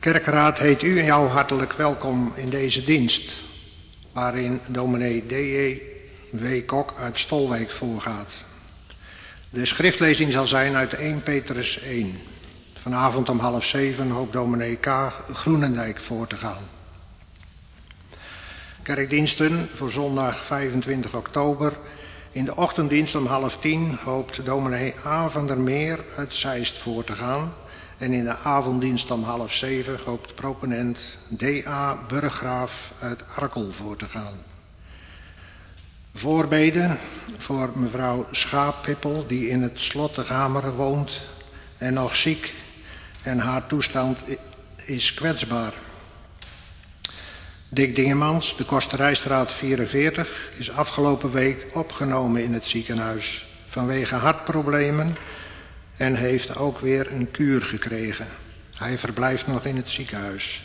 kerkraad heet u en jou hartelijk welkom in deze dienst, waarin dominee D.J. W. Kok uit Stolwijk voorgaat. De schriftlezing zal zijn uit 1 Petrus 1. Vanavond om 6:30 hoopt dominee K. Groenendijk voor te gaan. Kerkdiensten voor zondag 25 oktober. In de ochtenddienst om 9:30 hoopt dominee A. van der Meer uit Zeist voor te gaan. En in de avonddienst om 6:30 hoopt proponent D.A. Burggraaf uit Arkel voor te gaan. Voorbeden voor mevrouw Schaappippel, die in het slot de Gamer woont en nog ziek en haar toestand is kwetsbaar. Dick Dingemans, de Kosterijstraat 44, is afgelopen week opgenomen in het ziekenhuis vanwege hartproblemen en heeft ook weer een kuur gekregen. Hij verblijft nog in het ziekenhuis.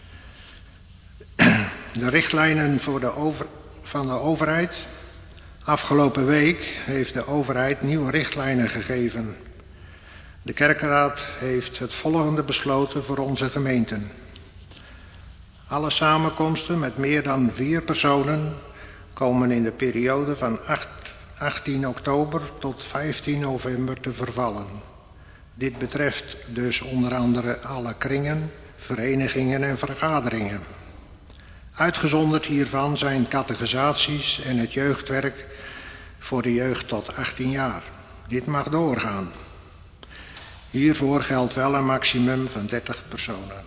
De richtlijnen van de overheid. Afgelopen week heeft de overheid nieuwe richtlijnen gegeven. De kerkraad heeft het volgende besloten voor onze gemeenten. Alle samenkomsten met meer dan 4 personen komen in de periode van 18 oktober tot 15 november te vervallen. Dit betreft dus onder andere alle kringen, verenigingen en vergaderingen. Uitgezonderd hiervan zijn catechisaties en het jeugdwerk voor de jeugd tot 18 jaar. Dit mag doorgaan. Hiervoor geldt wel een maximum van 30 personen.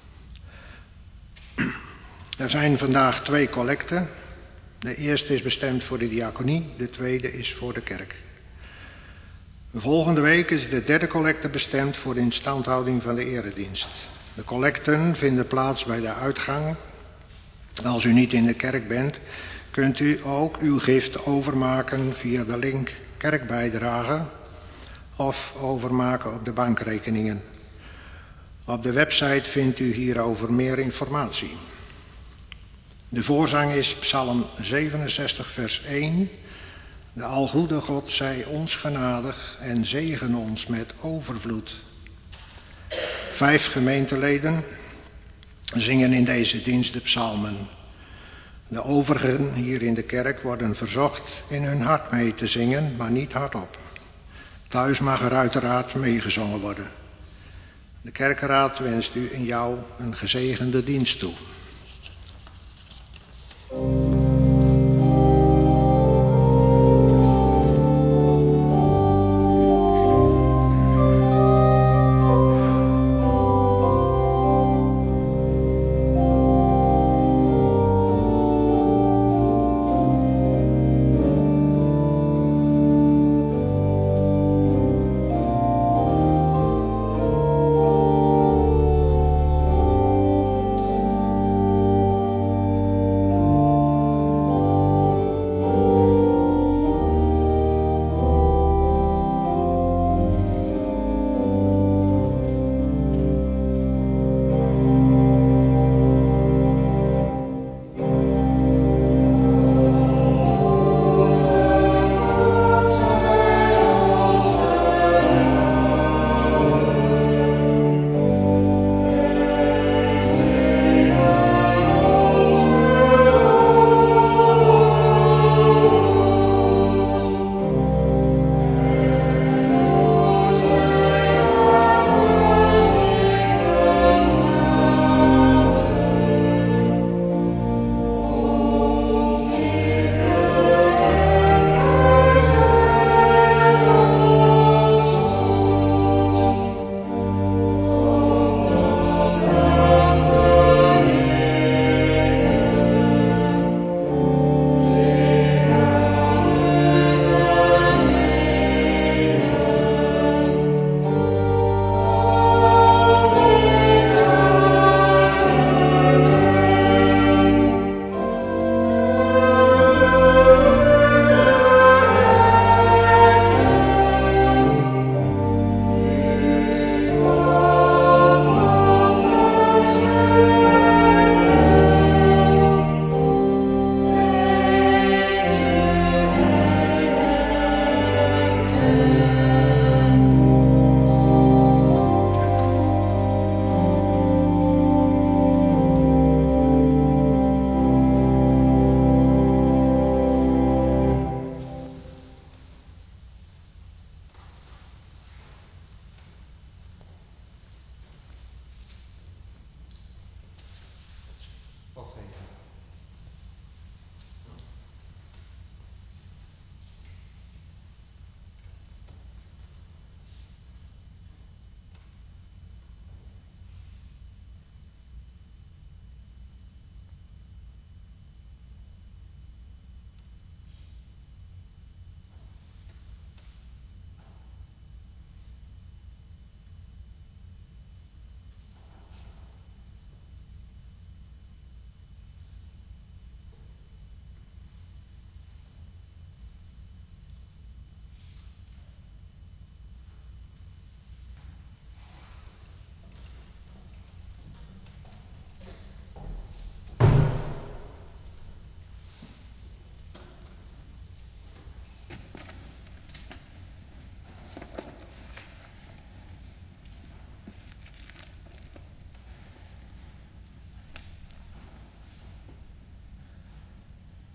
Er zijn vandaag 2 collecten. De eerste is bestemd voor de diaconie, de tweede is voor de kerk. Volgende week is de derde collecte bestemd voor de instandhouding van de eredienst. De collecten vinden plaats bij de uitgang. Als u niet in de kerk bent, kunt u ook uw gift overmaken via de link kerkbijdrage of overmaken op de bankrekeningen. Op de website vindt u hierover meer informatie. De voorzang is Psalm 67 vers 1. De algoede God zij ons genadig en zegen ons met overvloed. 5 gemeenteleden zingen in deze dienst de psalmen. De overigen hier in de kerk worden verzocht in hun hart mee te zingen, maar niet hardop. Thuis mag er uiteraard meegezongen worden. De kerkraad wenst u en jou een gezegende dienst toe.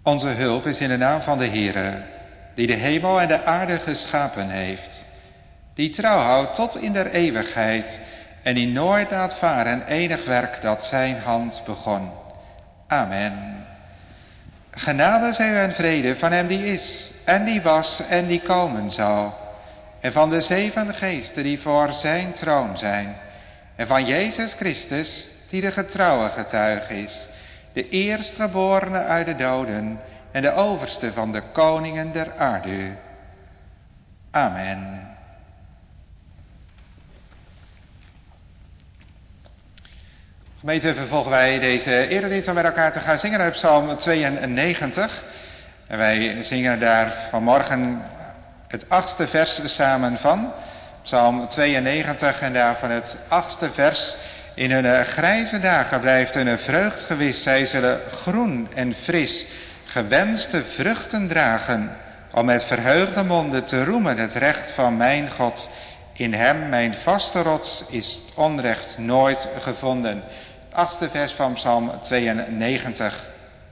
Onze hulp is in de naam van de Heere, die de hemel en de aarde geschapen heeft, die trouw houdt tot in der eeuwigheid en die nooit laat varen enig werk dat zijn hand begon. Amen. Genade zij u en vrede van hem die is en die was en die komen zal, en van de 7 geesten die voor zijn troon zijn, en van Jezus Christus die de getrouwe getuige is, de eerstgeborene uit de doden en de overste van de koningen der aarde. Amen. Gemeente, vervolgen wij deze eredienst om met elkaar te gaan zingen uit Psalm 92. En wij zingen daar vanmorgen het 8e vers samen van. Psalm 92 en daarvan het 8e vers. In hun grijze dagen blijft hun vreugd gewis. Zij zullen groen en fris gewenste vruchten dragen, om met verheugde monden te roemen het recht van mijn God. In hem, mijn vaste rots, is onrecht nooit gevonden. 8e vers van Psalm 92.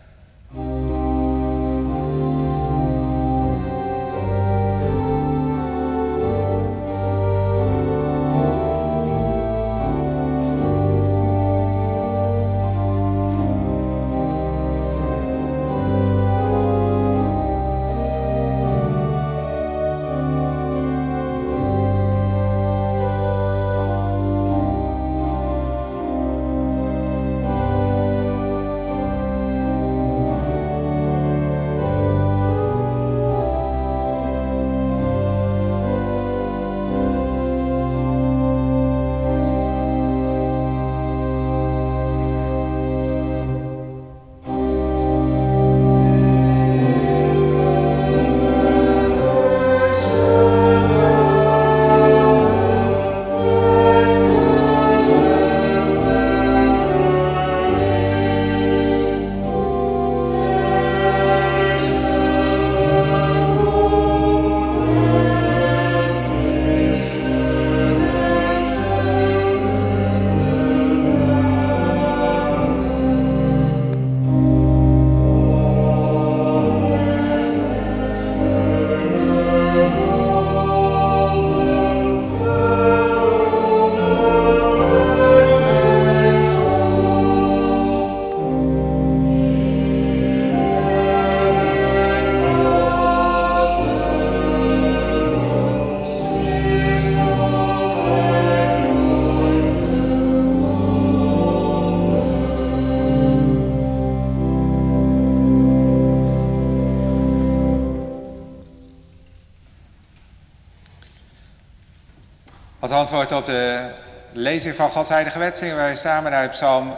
Als antwoord op de lezing van Gods heilige wet zingen wij samen uit Psalm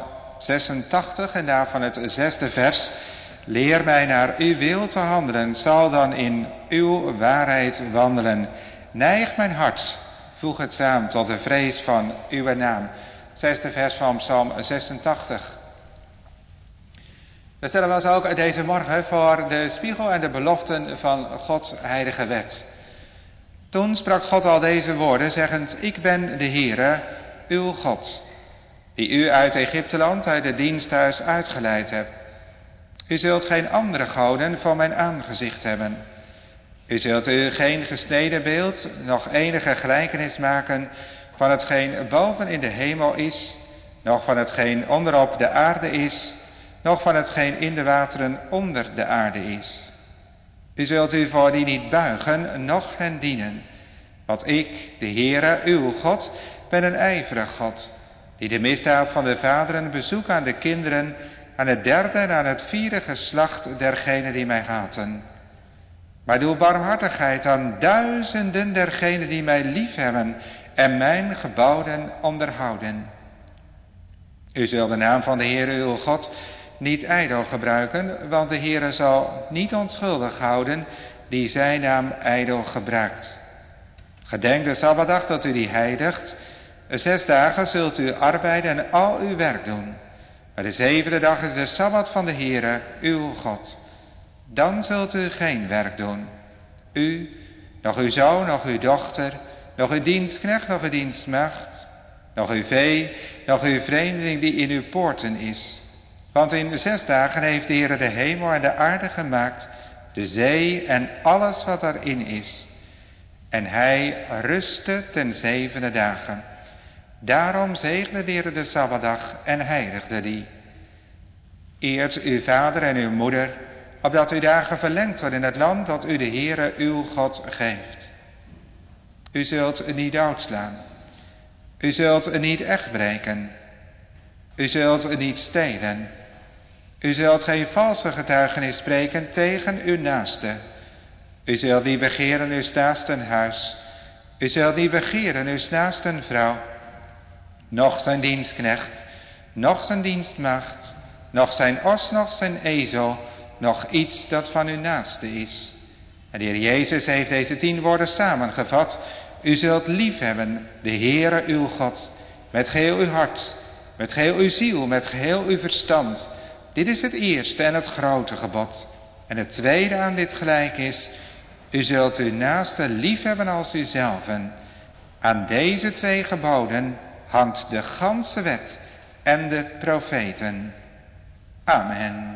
86 en daarvan het 6e vers. Leer mij naar uw wil te handelen, zal dan in uw waarheid wandelen. Neig mijn hart, voeg het samen tot de vrees van uw naam. 6e vers van Psalm 86. We stellen ons ook deze morgen voor de spiegel en de beloften van Gods heilige wet. Toen sprak God al deze woorden, zeggend: Ik ben de Heere, uw God, die u uit Egypteland, uit het diensthuis uitgeleid hebt. U zult geen andere goden voor mijn aangezicht hebben. U zult u geen gesneden beeld, nog enige gelijkenis maken van hetgeen boven in de hemel is, nog van hetgeen onderop de aarde is, nog van hetgeen in de wateren onder de aarde is. U zult u voor die niet buigen, noch hen dienen. Want ik, de Heere, uw God, ben een ijverig God, die de misdaad van de vaderen bezoekt aan de kinderen, aan het 3e en aan het 4e geslacht dergenen die mij haten. Maar doe barmhartigheid aan duizenden dergenen die mij liefhebben en mijn geboden onderhouden. U zult de naam van de Heere uw God niet ijdel gebruiken, want de Heere zal niet onschuldig houden die zijn naam ijdel gebruikt. Gedenk de Sabbatdag dat u die heiligt. 6 dagen zult u arbeiden en al uw werk doen. Maar de 7e dag is de Sabbat van de Heere uw God. Dan zult u geen werk doen. U, nog uw zoon, nog uw dochter, nog uw dienstknecht, nog uw dienstmaagd, nog uw vee, nog uw vreemdeling die in uw poorten is. Want in 6 dagen heeft de Heer de hemel en de aarde gemaakt, de zee en alles wat daarin is. En hij rustte ten 7e dagen. Daarom zegende de Heer de Sabbatdag en heiligde die. Eert uw vader en uw moeder, opdat uw dagen verlengd worden in het land dat u de Heere uw God geeft. U zult niet doodslaan. U zult niet echtbreken. U zult niet stelen. U zult geen valse getuigenis spreken tegen uw naaste. U zult niet begeren uw naasten huis. U zult niet begeren uw naasten vrouw. Noch zijn dienstknecht, noch zijn dienstmaagd, noch zijn os, noch zijn ezel, noch iets dat van uw naaste is. En de Heer Jezus heeft deze 10 woorden samengevat. U zult liefhebben de Heere uw God, met geheel uw hart, met geheel uw ziel, met geheel uw verstand. Dit is het eerste en het grote gebod. En het tweede aan dit gelijk is, u zult uw naaste liefhebben als uzelven. Aan deze 2 geboden hangt de ganse wet en de profeten. Amen.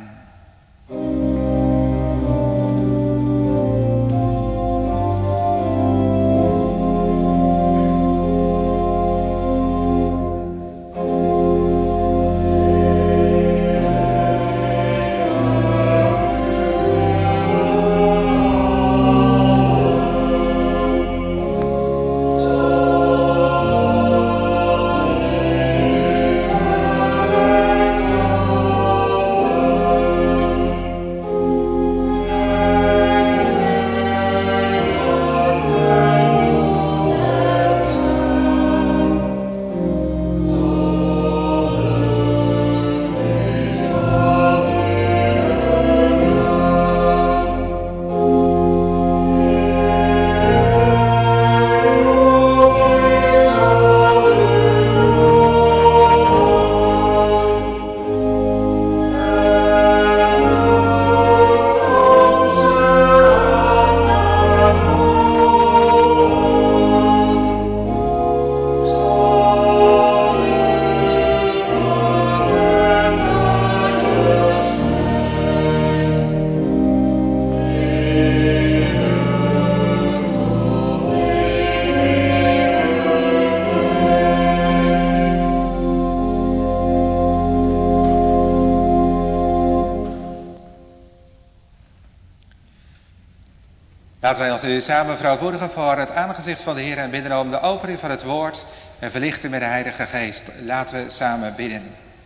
Laten wij ons nu samen vrouwvoedigen voor het aangezicht van de Heer en bidden om de opening van het woord en verlichten met de Heilige Geest. Laten we samen bidden.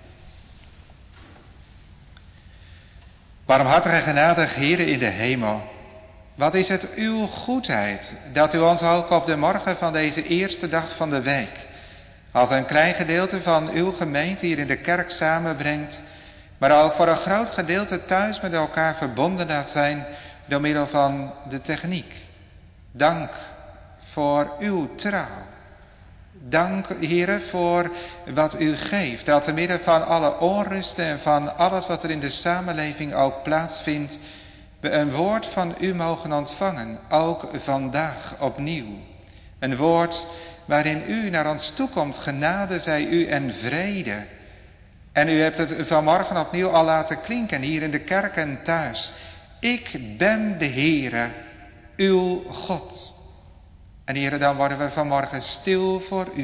Barmhartig en genadig Heere in de hemel, wat is het uw goedheid dat u ons ook op de morgen van deze eerste dag van de week als een klein gedeelte van uw gemeente hier in de kerk samenbrengt, maar ook voor een groot gedeelte thuis met elkaar verbonden laat zijn door middel van de techniek. Dank voor uw trouw. Dank, Heere, voor wat u geeft, dat te midden van alle onrusten en van alles wat er in de samenleving ook plaatsvindt, we een woord van u mogen ontvangen, ook vandaag opnieuw. Een woord waarin u naar ons toekomt, genade zij u en vrede. En u hebt het vanmorgen opnieuw al laten klinken, hier in de kerk en thuis. Ik ben de Heere, uw God. En Heere, dan worden we vanmorgen stil voor u.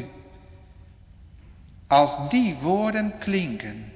Als die woorden klinken.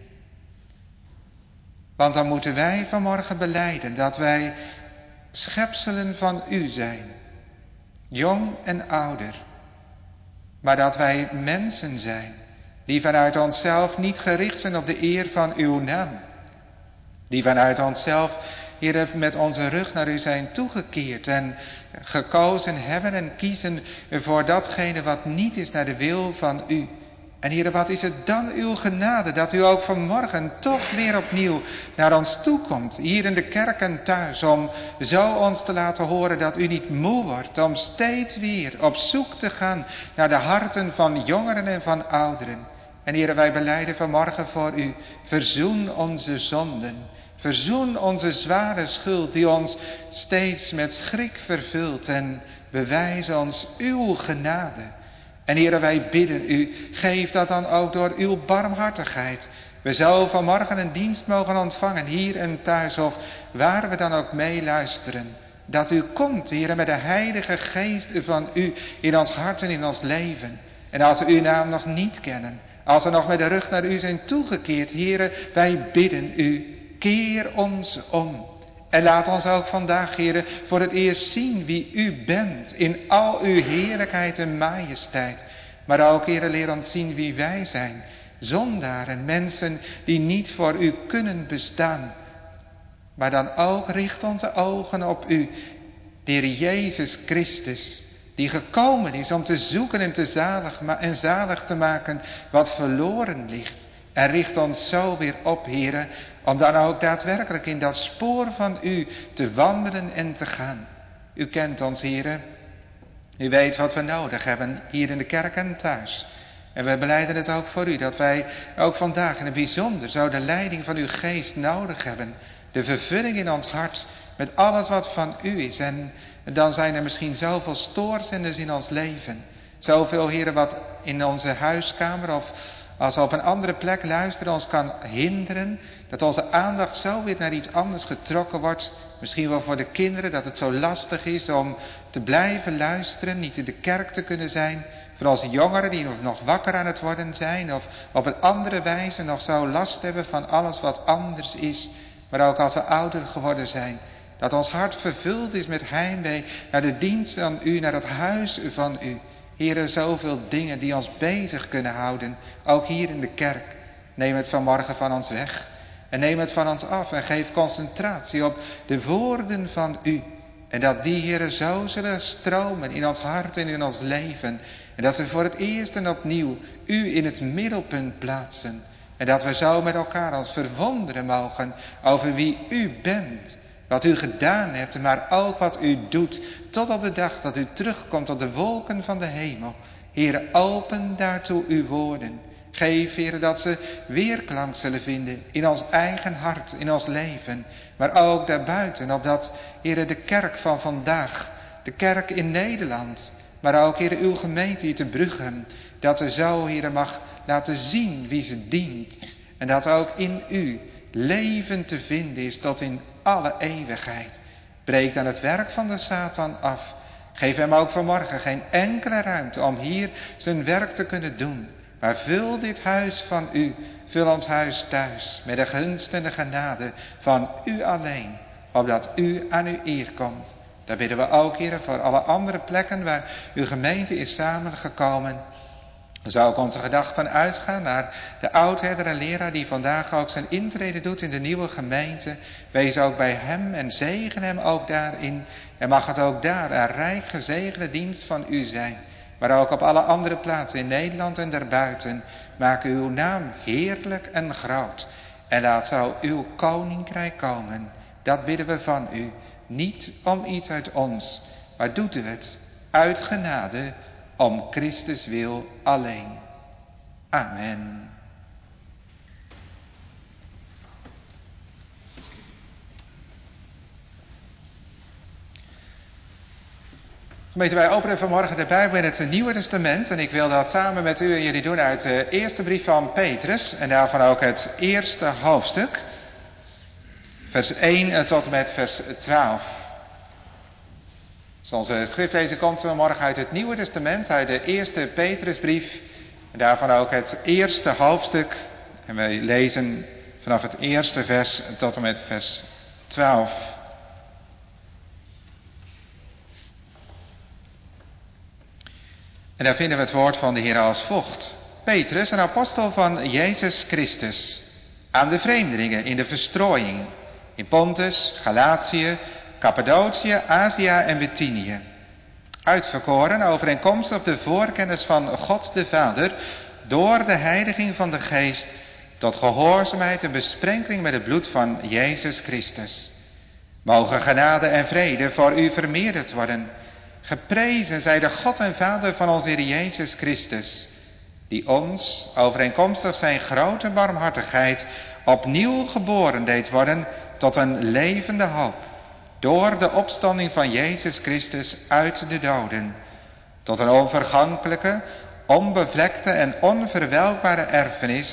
Want dan moeten wij vanmorgen belijden dat wij schepselen van u zijn. Jong en ouder. Maar dat wij mensen zijn die vanuit onszelf niet gericht zijn op de eer van uw naam. Die vanuit onszelf, Heer, met onze rug naar u zijn toegekeerd en gekozen hebben en kiezen voor datgene wat niet is naar de wil van u. En Heer, wat is het dan uw genade dat u ook vanmorgen toch weer opnieuw naar ons toekomt, hier in de kerk en thuis, om zo ons te laten horen dat u niet moe wordt, om steeds weer op zoek te gaan naar de harten van jongeren en van ouderen. En Heer, wij belijden vanmorgen voor u, verzoen onze zonden. Verzoen onze zware schuld die ons steeds met schrik vervult en bewijs ons uw genade. En Heere, wij bidden u, geef dat dan ook door uw barmhartigheid we zo vanmorgen een dienst mogen ontvangen, hier en thuis of waar we dan ook meeluisteren. Dat u komt, Heere, met de Heilige Geest van u in ons hart en in ons leven. En als we uw naam nog niet kennen, als we nog met de rug naar u zijn toegekeerd, Heere, wij bidden u, keer ons om. En laat ons ook vandaag, Heere, voor het eerst zien wie u bent in al uw heerlijkheid en majesteit. Maar ook, Heere, leer ons zien wie wij zijn. Zondaren, mensen die niet voor u kunnen bestaan. Maar dan ook richt onze ogen op u, de Heer Jezus Christus, die gekomen is om te zoeken en zalig te maken wat verloren ligt. En richt ons zo weer op, Heere, om dan ook daadwerkelijk in dat spoor van u te wandelen en te gaan. U kent ons, Heere. U weet wat we nodig hebben hier in de kerk en thuis. En we belijden het ook voor u, dat wij ook vandaag in het bijzonder zo de leiding van uw geest nodig hebben. De vervulling in ons hart met alles wat van u is. En dan zijn er misschien zoveel stoorzenders in ons leven. Zoveel, Heere, wat in onze huiskamer of als we op een andere plek luisteren ons kan hinderen. Dat onze aandacht zo weer naar iets anders getrokken wordt. Misschien wel voor de kinderen, dat het zo lastig is om te blijven luisteren, niet in de kerk te kunnen zijn. Voor onze jongeren die nog wakker aan het worden zijn of op een andere wijze nog zo last hebben van alles wat anders is. Maar ook als we ouder geworden zijn. Dat ons hart vervuld is met heimwee naar de dienst van u, naar het huis van u. Heere, zoveel dingen die ons bezig kunnen houden, ook hier in de kerk. Neem het vanmorgen van ons weg en neem het van ons af en geef concentratie op de woorden van u. En dat die, Heere, zo zullen stromen in ons hart en in ons leven. En dat we voor het eerst en opnieuw u in het middelpunt plaatsen. En dat we zo met elkaar ons verwonderen mogen over wie u bent. Wat u gedaan hebt, maar ook wat u doet. Tot op de dag dat u terugkomt op de wolken van de hemel. Heere, open daartoe uw woorden. Geef, Heere, dat ze weerklank zullen vinden in ons eigen hart, in ons leven. Maar ook daarbuiten, opdat, Heere, de kerk van vandaag, de kerk in Nederland. Maar ook, Heere, uw gemeente hier te Bruchem. Dat ze zo, Heere, mag laten zien wie ze dient. En dat ook in u leven te vinden is tot in alle eeuwigheid. Breek dan het werk van de Satan af. Geef hem ook vanmorgen geen enkele ruimte om hier zijn werk te kunnen doen. Maar vul dit huis van u, vul ons huis thuis met de gunst en de genade van u alleen. Opdat u aan uw eer komt. Daar bidden we ook, Heer, voor alle andere plekken waar uw gemeente is samengekomen. Zou ook onze gedachten uitgaan naar de oudherder en leraar die vandaag ook zijn intrede doet in de nieuwe gemeente. Wees ook bij hem en zegen hem ook daarin. En mag het ook daar een rijk gezegende dienst van u zijn. Maar ook op alle andere plaatsen in Nederland en daarbuiten. Maak uw naam heerlijk en groot. En laat zo uw koninkrijk komen. Dat bidden we van u. Niet om iets uit ons, maar doet u het uit genade. Om Christus wil alleen. Amen. Gemeente, wij openen vanmorgen de Bijbel in het Nieuwe Testament. En ik wil dat samen met u en jullie doen uit de eerste brief van Petrus. En daarvan ook het eerste hoofdstuk. Vers 1 tot en met vers 12. Dus onze schriftlezing komt vanmorgen uit het Nieuwe Testament, uit de eerste Petrusbrief. En daarvan ook het eerste hoofdstuk. En wij lezen vanaf het eerste vers tot en met vers 12. En daar vinden we het woord van de Heer als volgt. Petrus, een apostel van Jezus Christus, aan de vreemdelingen in de verstrooiing, in Pontus, Galatië, Cappadocië, Azië en Bithynië. Uitverkoren overeenkomstig de voorkennis van God de Vader, door de heiliging van de Geest, tot gehoorzaamheid en besprenkeling met het bloed van Jezus Christus. Mogen genade en vrede voor u vermeerderd worden. Geprezen zij de God en Vader van onze Heer Jezus Christus, die ons, overeenkomstig zijn grote barmhartigheid, opnieuw geboren deed worden tot een levende hoop, door de opstanding van Jezus Christus uit de doden, tot een onvergankelijke, onbevlekte en onverwelkbare erfenis,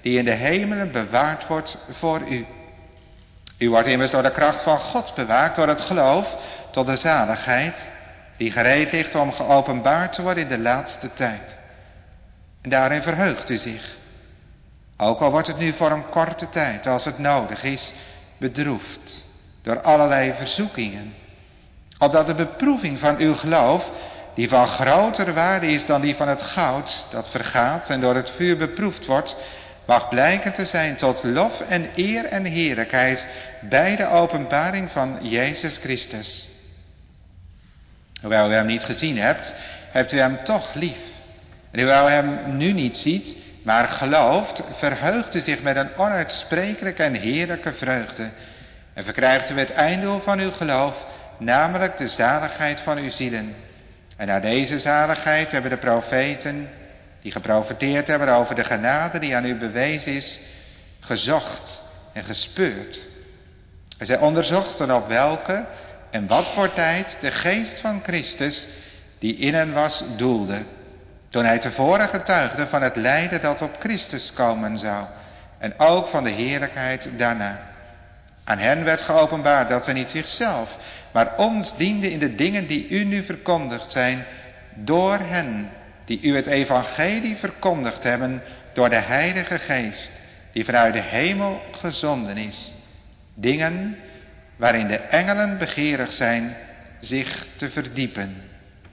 die in de hemelen bewaard wordt voor u. U wordt immers door de kracht van God bewaakt, door het geloof tot de zaligheid, die gereed ligt om geopenbaard te worden in de laatste tijd. En daarin verheugt u zich. Ook al wordt het nu voor een korte tijd, als het nodig is, bedroefd door allerlei verzoekingen. Opdat de beproeving van uw geloof, die van grotere waarde is dan die van het goud, dat vergaat en door het vuur beproefd wordt, mag blijken te zijn tot lof en eer en heerlijkheid bij de openbaring van Jezus Christus. Hoewel u hem niet gezien hebt, hebt u hem toch lief. En hoewel u hem nu niet ziet, maar gelooft, verheugt u zich met een onuitsprekelijke en heerlijke vreugde. En verkrijgt u het einddoel van uw geloof, namelijk de zaligheid van uw zielen. En naar deze zaligheid hebben de profeten, die geprofeteerd hebben over de genade die aan u bewezen is, gezocht en gespeurd. En zij onderzochten op welke en wat voor tijd de geest van Christus, die in hen was, doelde. Toen hij tevoren getuigde van het lijden dat op Christus komen zou. En ook van de heerlijkheid daarna. Aan hen werd geopenbaard dat ze niet zichzelf, maar ons dienden in de dingen die u nu verkondigd zijn, door hen die u het evangelie verkondigd hebben, door de Heilige Geest, die vanuit de hemel gezonden is. Dingen waarin de engelen begeerig zijn zich te verdiepen.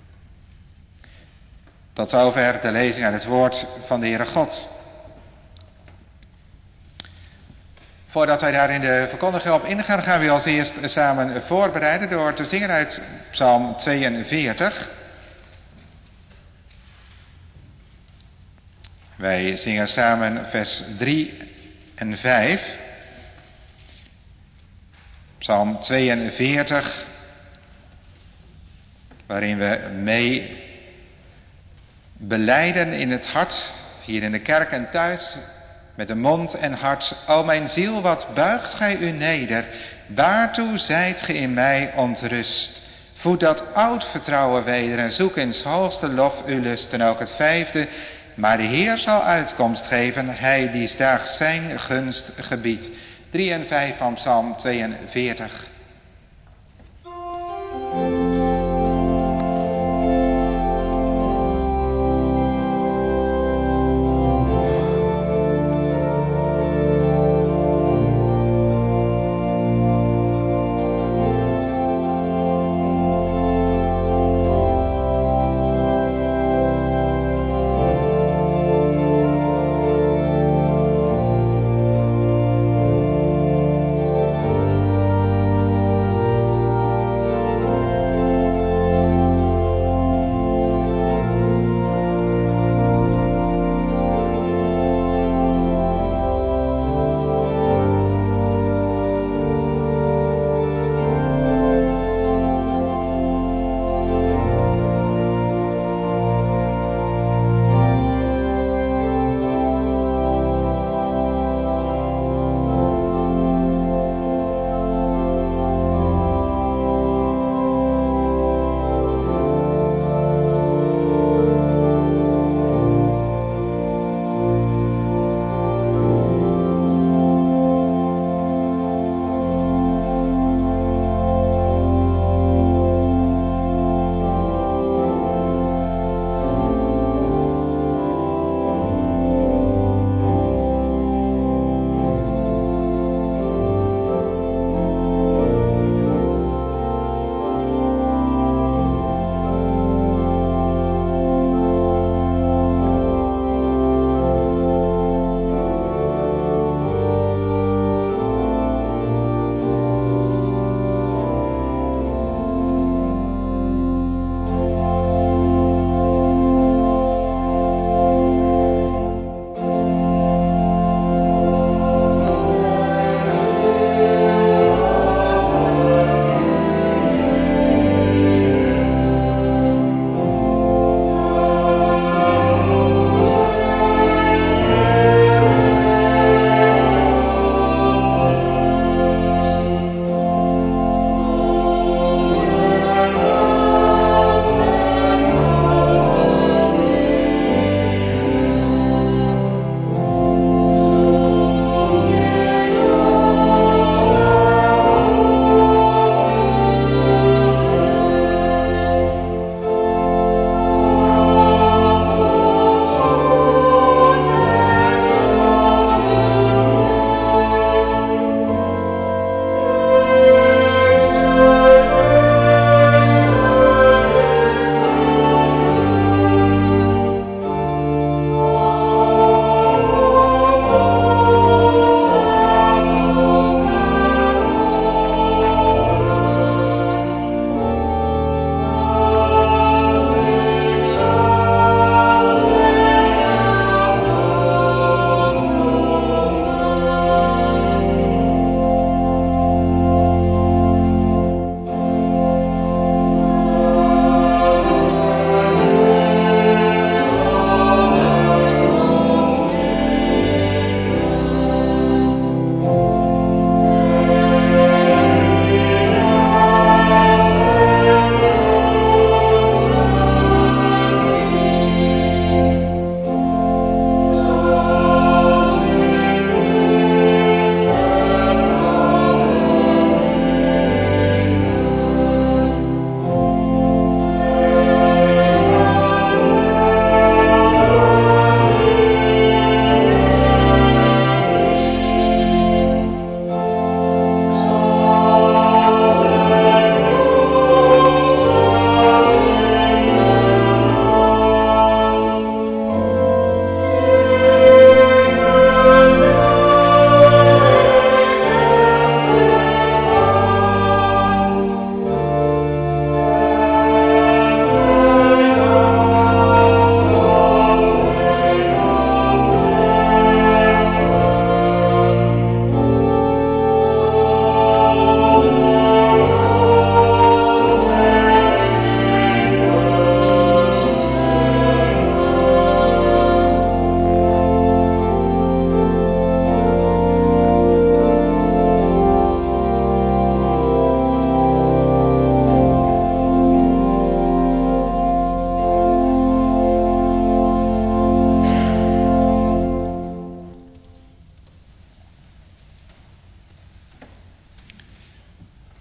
Tot zover de lezing uit het woord van de Heere God. Voordat wij daar in de verkondiging op ingaan, gaan we als eerst samen voorbereiden door te zingen uit Psalm 42. Wij zingen samen vers 3 en 5. Psalm 42, waarin we mee belijden in het hart, hier in de kerk en thuis, met de mond en hart. O mijn ziel, wat buigt gij u neder? Waartoe zijt ge in mij ontrust? Voed dat oud vertrouwen weder en zoek in 's hoogste lof uw lust. En ook het 5e, maar de Heer zal uitkomst geven, hij die daags zijn gunst gebiedt. 3 en 5 van Psalm 42.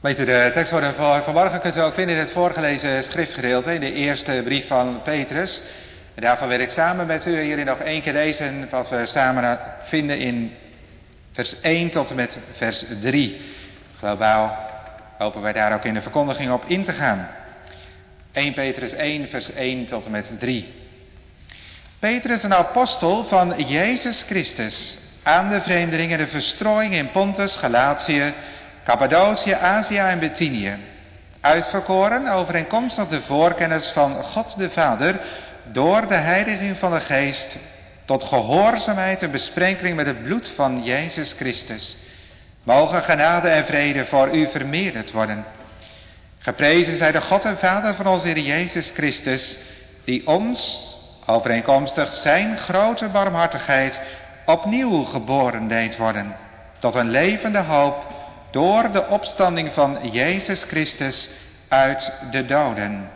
Weet u, de tekstwoorden voor vanmorgen kunt u ook vinden in het voorgelezen schriftgedeelte, in de eerste brief van Petrus. En daarvan wil ik samen met u hier nog één keer lezen wat we samen vinden in vers 1 tot en met vers 3. Globaal hopen wij daar ook in de verkondiging op in te gaan. 1 Petrus 1 vers 1 tot en met 3. Petrus, een apostel van Jezus Christus, aan de vreemdelingen de verstrooiing in Pontus, Galatië, Cappadocië, Azië en Bithynië, uitverkoren overeenkomstig de voorkennis van God de Vader, door de heiliging van de Geest, tot gehoorzaamheid en besprenkeling met het bloed van Jezus Christus. Mogen genade en vrede voor u vermeerderd worden. Geprezen zij de God en Vader van onze Heer Jezus Christus, die ons, overeenkomstig zijn grote barmhartigheid, opnieuw geboren deed worden, tot een levende hoop, door de opstanding van Jezus Christus uit de doden.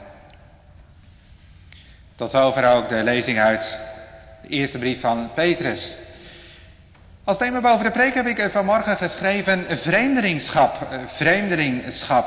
Tot zover ook de lezing uit de eerste brief van Petrus. Als thema boven de preek heb ik vanmorgen geschreven vreemdelingschap.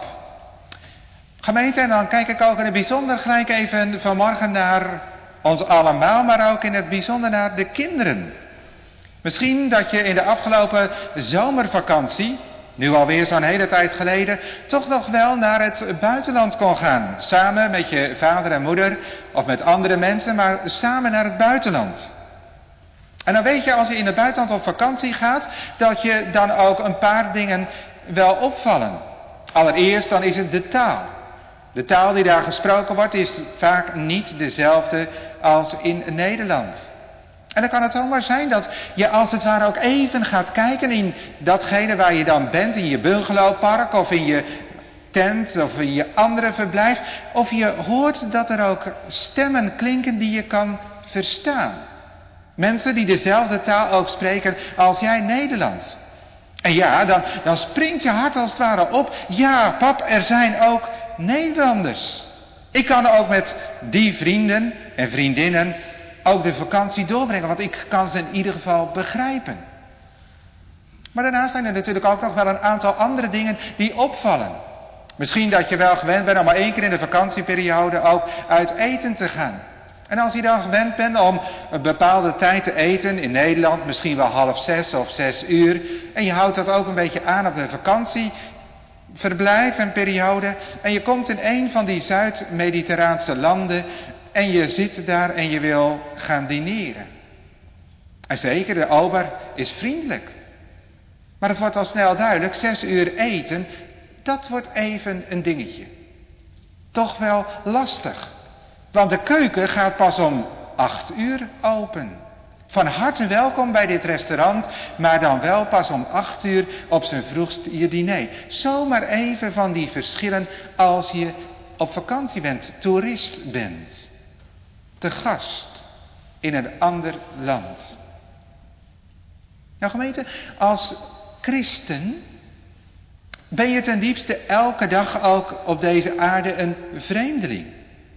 Gemeente, en dan kijk ik ook in het bijzonder gelijk even vanmorgen naar ons allemaal, maar ook in het bijzonder naar de kinderen. Misschien dat je in de afgelopen zomervakantie, nu alweer zo'n hele tijd geleden, toch nog wel naar het buitenland kon gaan. Samen met je vader en moeder of met andere mensen, maar samen naar het buitenland. En dan weet je, als je in het buitenland op vakantie gaat, dat je dan ook een paar dingen wel opvallen. Allereerst dan is het de taal. De taal die daar gesproken wordt is vaak niet dezelfde als in Nederland. En dan kan het zomaar zijn dat je als het ware ook even gaat kijken in datgene waar je dan bent, in je bungalowpark of in je tent of in je andere verblijf. Of je hoort dat er ook stemmen klinken die je kan verstaan. Mensen die dezelfde taal ook spreken als jij Nederlands. En ja, dan springt je hart als het ware op. Ja, pap, er zijn ook Nederlanders. Ik kan ook met die vrienden en vriendinnen ook de vakantie doorbrengen, want ik kan ze in ieder geval begrijpen. Maar daarnaast zijn er natuurlijk ook nog wel een aantal andere dingen die opvallen. Misschien dat je wel gewend bent om maar 1 keer in de vakantieperiode ook uit eten te gaan. En als je dan gewend bent om een bepaalde tijd te eten, in Nederland misschien wel 5:30 of 6 uur, en je houdt dat ook een beetje aan op de vakantieverblijf en periode, en je komt in een van die Zuid-Mediterraanse landen en je zit daar en je wil gaan dineren. En zeker, de ober is vriendelijk. Maar het wordt al snel duidelijk, 6 uur eten, dat wordt even een dingetje. Toch wel lastig. Want de keuken gaat pas om 8 uur open. Van harte welkom bij dit restaurant, maar dan wel pas om 8 uur op zijn vroegst je diner. Zomaar even van die verschillen als je op vakantie bent, toerist bent. Te gast in een ander land. Nou gemeente, als christen ben je ten diepste elke dag ook op deze aarde een vreemdeling.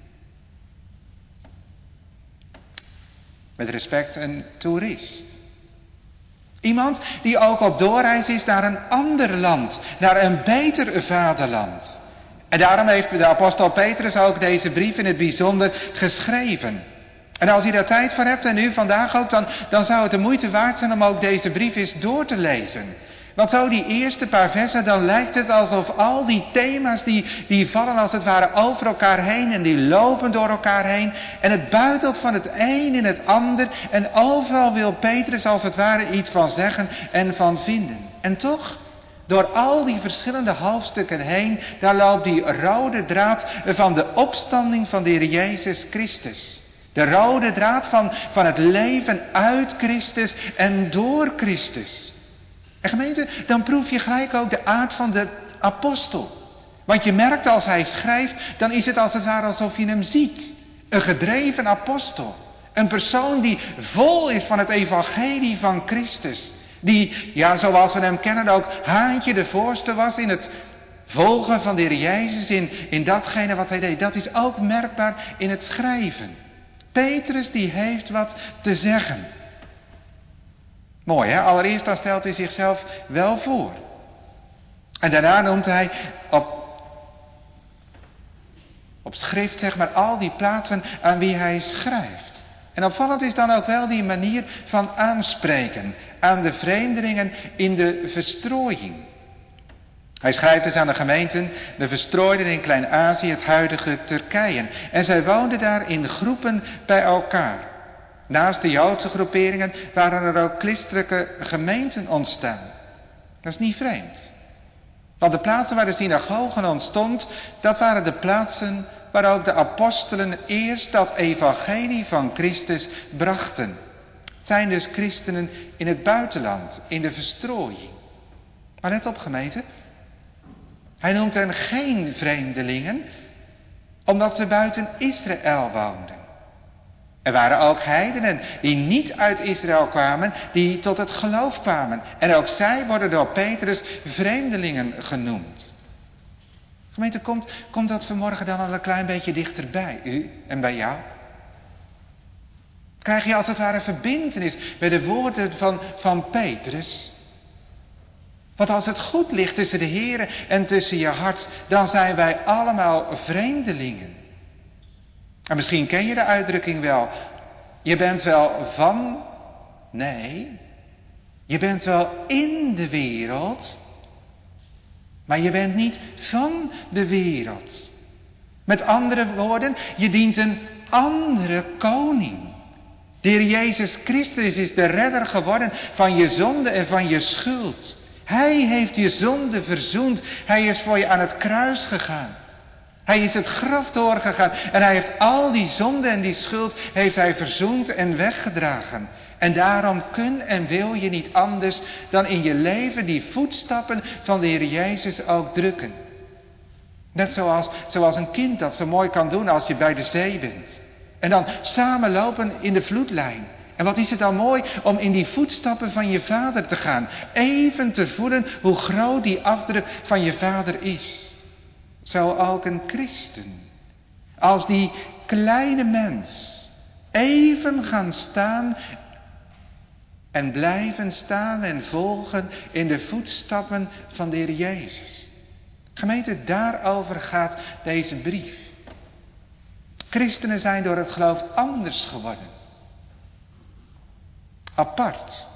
Met respect een toerist. Iemand die ook op doorreis is naar een ander land, naar een beter vaderland. En daarom heeft de apostel Petrus ook deze brief in het bijzonder geschreven. En als je daar tijd voor hebt, en nu vandaag ook, dan zou het de moeite waard zijn om ook deze brief eens door te lezen. Want zo die eerste paar versen, dan lijkt het alsof al die thema's die vallen als het ware over elkaar heen en die lopen door elkaar heen. En het buitelt van het een in het ander en overal wil Petrus als het ware iets van zeggen en van vinden. En toch, door al die verschillende hoofdstukken heen, daar loopt die rode draad van de opstanding van de Heer Jezus Christus. De rode draad van het leven uit Christus en door Christus. En gemeente, dan proef je gelijk ook de aard van de apostel. Want je merkt als hij schrijft, dan is het als het ware alsof je hem ziet. Een gedreven apostel. Een persoon die vol is van het evangelie van Christus. Die, ja, zoals we hem kennen, ook haantje de voorste was in het volgen van de Heer Jezus, in datgene wat hij deed. Dat is ook merkbaar in het schrijven. Petrus die heeft wat te zeggen. Mooi hè, allereerst dan stelt hij zichzelf wel voor. En daarna noemt hij op schrift, zeg maar, al die plaatsen aan wie hij schrijft. En opvallend is dan ook wel die manier van aanspreken aan de vreemdelingen in de verstrooiing. Hij schrijft dus aan de gemeenten, de verstrooiden in Klein-Azië, het huidige Turkije. En zij woonden daar in groepen bij elkaar. Naast de Joodse groeperingen waren er ook christelijke gemeenten ontstaan. Dat is niet vreemd. Want de plaatsen waar de synagogen ontstond, dat waren de plaatsen waar ook de apostelen eerst dat evangelie van Christus brachten. Het zijn dus christenen in het buitenland, in de verstrooiing. Maar let op, gemeente. Hij noemt hen geen vreemdelingen, omdat ze buiten Israël woonden. Er waren ook heidenen die niet uit Israël kwamen, die tot het geloof kwamen. En ook zij worden door Petrus vreemdelingen genoemd. Gemeente, komt dat vanmorgen dan al een klein beetje dichter bij u en bij jou? Krijg je als het ware verbintenis bij de woorden van Petrus? Want als het goed ligt tussen de Here en tussen je hart, dan zijn wij allemaal vreemdelingen. En misschien ken je de uitdrukking wel. Je bent wel van, nee, je bent wel in de wereld, maar je bent niet van de wereld. Met andere woorden, je dient een andere koning. De Heer Jezus Christus is de redder geworden van je zonde en van je schuld. Hij heeft je zonde verzoend. Hij is voor je aan het kruis gegaan. Hij is het graf doorgegaan en hij heeft al die zonde en die schuld heeft hij verzoend en weggedragen. En daarom kun en wil je niet anders dan in je leven die voetstappen van de Heer Jezus ook drukken. Net zoals een kind dat zo mooi kan doen als je bij de zee bent. En dan samen lopen in de vloedlijn. En wat is het dan mooi om in die voetstappen van je vader te gaan. Even te voelen hoe groot die afdruk van je vader is. Zo ook een christen. Als die kleine mens even gaan staan en blijven staan en volgen in de voetstappen van de Heer Jezus. Gemeente, daarover gaat deze brief. Christenen zijn door het geloof anders geworden. Apart.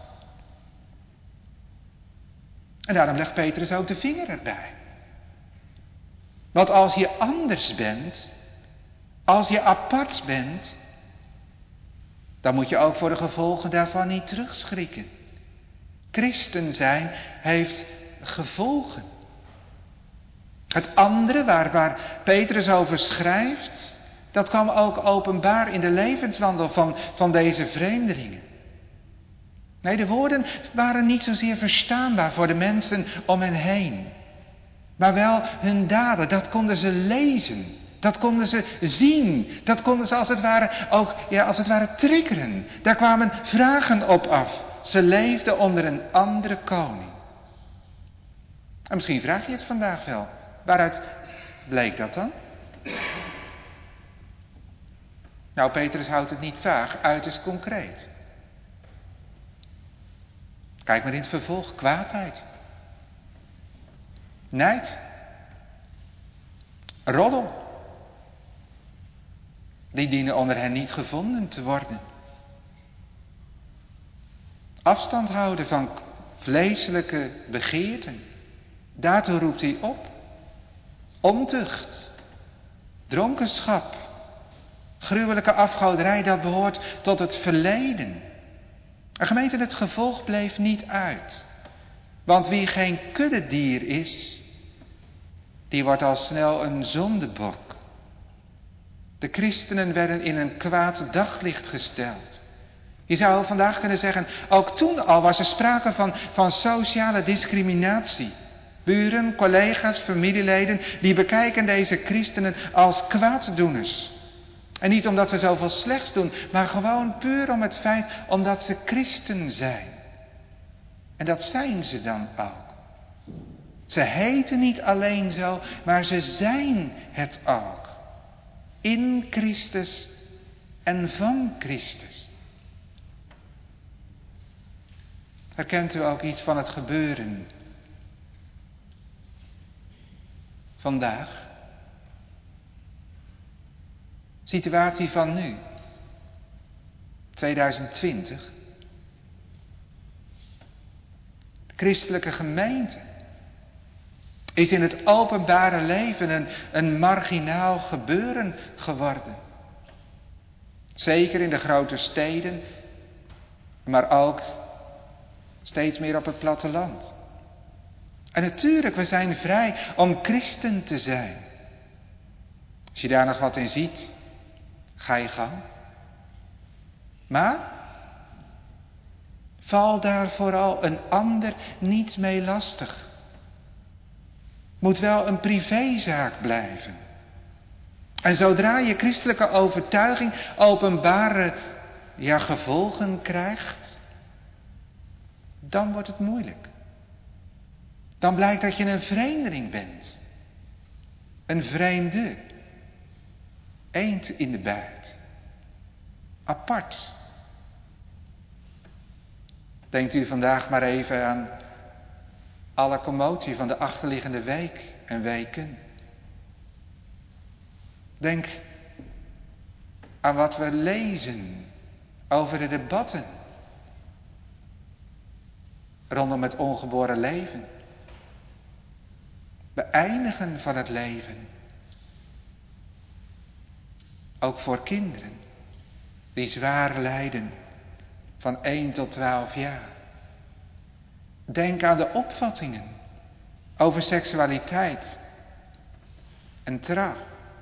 En daarom legt Petrus ook de vinger erbij. Want als je anders bent, als je apart bent, dan moet je ook voor de gevolgen daarvan niet terugschrikken. Christen zijn heeft gevolgen. Het andere waar Petrus over schrijft, dat kwam ook openbaar in de levenswandel van deze vreemdelingen. Nee, de woorden waren niet zozeer verstaanbaar voor de mensen om hen heen. Maar wel hun daden, dat konden ze lezen. Dat konden ze zien. Dat konden ze als het ware triggeren. Daar kwamen vragen op af. Ze leefden onder een andere koning. En misschien vraag je het vandaag wel. Waaruit bleek dat dan? Nou, Petrus houdt het niet vaag, uiterst concreet. Kijk maar in het vervolg, kwaadheid. Nijd. Roddel. Die dienen onder hen niet gevonden te worden. Afstand houden van vleeselijke begeerten. Daartoe roept hij op. Ontucht. Dronkenschap. Gruwelijke afgoderij, dat behoort tot het verleden. En gemeente, het gevolg bleef niet uit. Want wie geen kuddedier is, die wordt al snel een zondebok. De christenen werden in een kwaad daglicht gesteld. Je zou vandaag kunnen zeggen, ook toen al was er sprake van sociale discriminatie. Buren, collega's, familieleden, die bekijken deze christenen als kwaaddoeners. En niet omdat ze zoveel slechts doen, maar gewoon puur om het feit omdat ze christen zijn. En dat zijn ze dan ook. Ze heten niet alleen zo, maar ze zijn het ook. In Christus en van Christus. Herkent u ook iets van het gebeuren vandaag? Situatie van nu, 2020. De christelijke gemeente is in het openbare leven een marginaal gebeuren geworden. Zeker in de grote steden, maar ook steeds meer op het platteland. En natuurlijk, we zijn vrij om christen te zijn. Als je daar nog wat in ziet, ga je gang. Maar val daar vooral een ander niet mee lastig. Moet wel een privézaak blijven. En zodra je christelijke overtuiging openbare gevolgen krijgt, dan wordt het moeilijk. Dan blijkt dat je een vreemdeling bent. Een vreemde. Eend in de bijt. Apart. Denkt u vandaag maar even aan alle commotie van de achterliggende week en weken. Denk aan wat we lezen over de debatten rondom het ongeboren leven. Beëindigen van het leven. Ook voor kinderen die zwaar lijden van 1 tot 12 jaar. Denk aan de opvattingen over seksualiteit en trouw.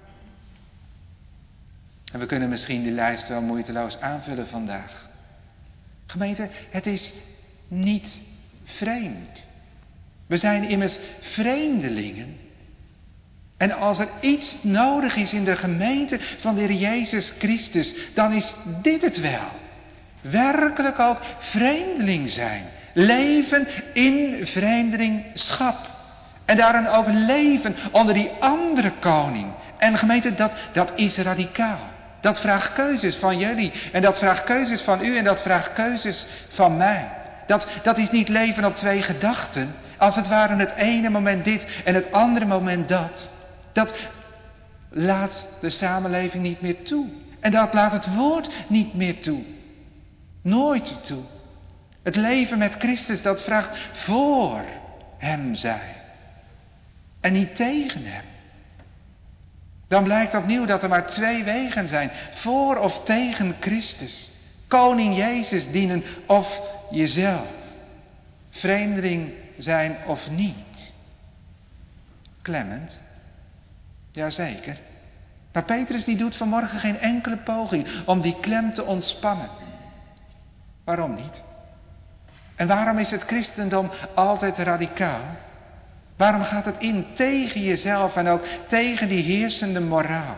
En we kunnen misschien die lijst wel moeiteloos aanvullen vandaag. Gemeente, het is niet vreemd. We zijn immers vreemdelingen. En als er iets nodig is in de gemeente van de Heer Jezus Christus, dan is dit het wel. Werkelijk ook vreemdeling zijn. Leven in vreemdelingschap. En daarin ook leven onder die andere koning. En gemeente, dat is radicaal. Dat vraagt keuzes van jullie. En dat vraagt keuzes van u. En dat vraagt keuzes van mij. Dat is niet leven op 2 gedachten. Als het ware het ene moment dit en het andere moment dat. Dat laat de samenleving niet meer toe. En dat laat het woord niet meer toe. Nooit toe. Het leven met Christus, dat vraagt voor hem zijn. En niet tegen hem. Dan blijkt opnieuw dat er maar 2 wegen zijn. Voor of tegen Christus. Koning Jezus dienen of jezelf. Vreemdeling zijn of niet. Klemmend. Jazeker. Maar Petrus die doet vanmorgen geen enkele poging om die klem te ontspannen. Waarom niet? En waarom is het christendom altijd radicaal? Waarom gaat het in tegen jezelf en ook tegen die heersende moraal?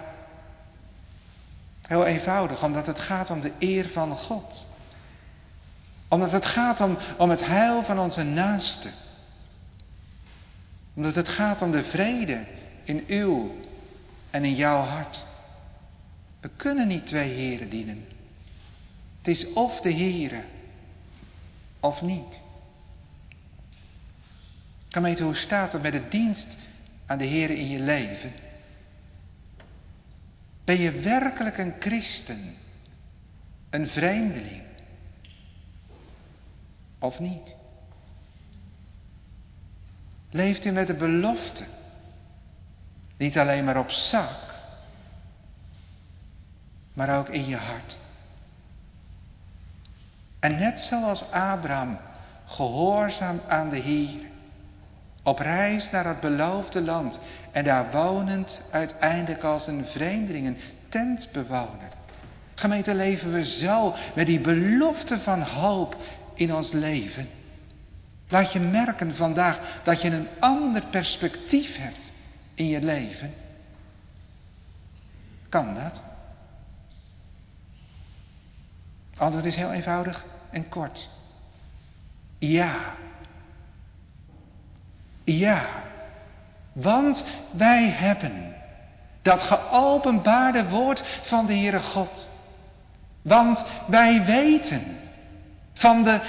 Heel eenvoudig, omdat het gaat om de eer van God. Omdat het gaat om het heil van onze naaste. Omdat het gaat om de vrede in uw en in jouw hart. We kunnen niet 2 heren dienen. Het is of de Heere of niet. Gemeente, hoe staat het met de dienst aan de Heere in je leven? Ben je werkelijk een christen? Een vreemdeling? Of niet? Leeft u met de belofte? Niet alleen maar op zak, maar ook in je hart. En net zoals Abraham, gehoorzaam aan de Heer, op reis naar het beloofde land en daar wonend uiteindelijk als een vreemdeling, een tentbewoner. Gemeente, leven we zo met die belofte van hoop in ons leven. Laat je merken vandaag dat je een ander perspectief hebt in je leven. Kan dat? Het antwoord is heel eenvoudig en kort. Ja. Ja. Want wij hebben dat geopenbaarde woord van de Heere God. Want wij weten van de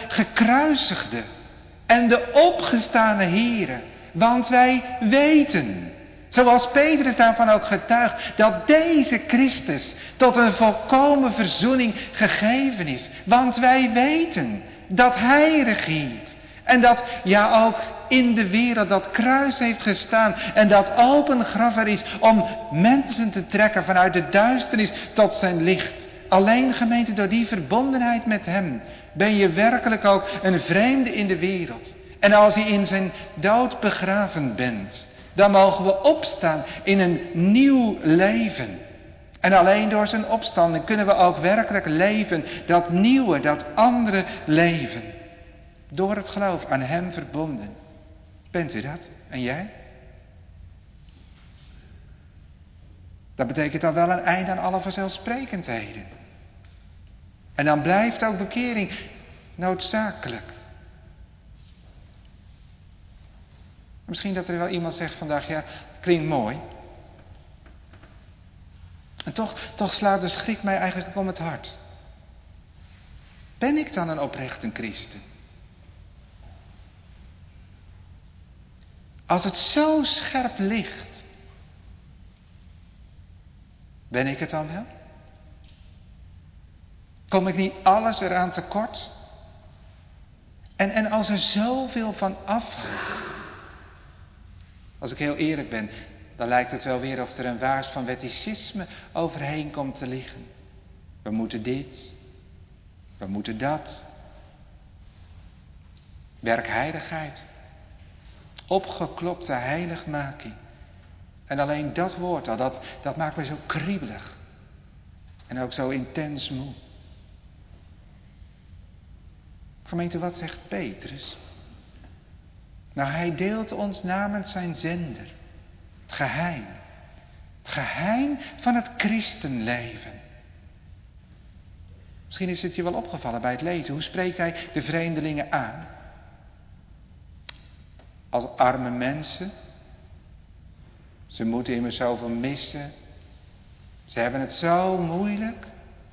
gekruisigde en de opgestane Heere. Want wij weten Zoals Petrus daarvan ook getuigt dat deze Christus tot een volkomen verzoening gegeven is. Want wij weten dat Hij regeert. En dat ja ook in de wereld dat kruis heeft gestaan. En dat open graf er is om mensen te trekken vanuit de duisternis tot zijn licht. Alleen gemeente door die verbondenheid met Hem ben je werkelijk ook een vreemde in de wereld. En als je in zijn dood begraven bent, dan mogen we opstaan in een nieuw leven. En alleen door zijn opstanding kunnen we ook werkelijk leven, dat nieuwe, dat andere leven. Door het geloof aan Hem verbonden. Bent u dat? En jij? Dat betekent dan wel een einde aan alle vanzelfsprekendheden. En dan blijft ook bekering noodzakelijk. Misschien dat er wel iemand zegt vandaag, ja, klinkt mooi. En toch slaat de schrik mij eigenlijk om het hart. Ben ik dan een oprechte christen? Als het zo scherp ligt, ben ik het dan wel? Kom ik niet alles eraan tekort? En als er zoveel van afhangt, als ik heel eerlijk ben, dan lijkt het wel weer of er een waas van wetticisme overheen komt te liggen. We moeten dit, we moeten dat. Werkheiligheid, opgeklopte heiligmaking. En alleen dat woord al, dat maakt me zo kriebelig. En ook zo intens moe. Gemeente, wat zegt Petrus? Nou, hij deelt ons namens zijn zender. Het geheim. Het geheim van het christenleven. Misschien is het je wel opgevallen bij het lezen. Hoe spreekt hij de vreemdelingen aan? Als arme mensen. Ze moeten immers zoveel missen. Ze hebben het zo moeilijk.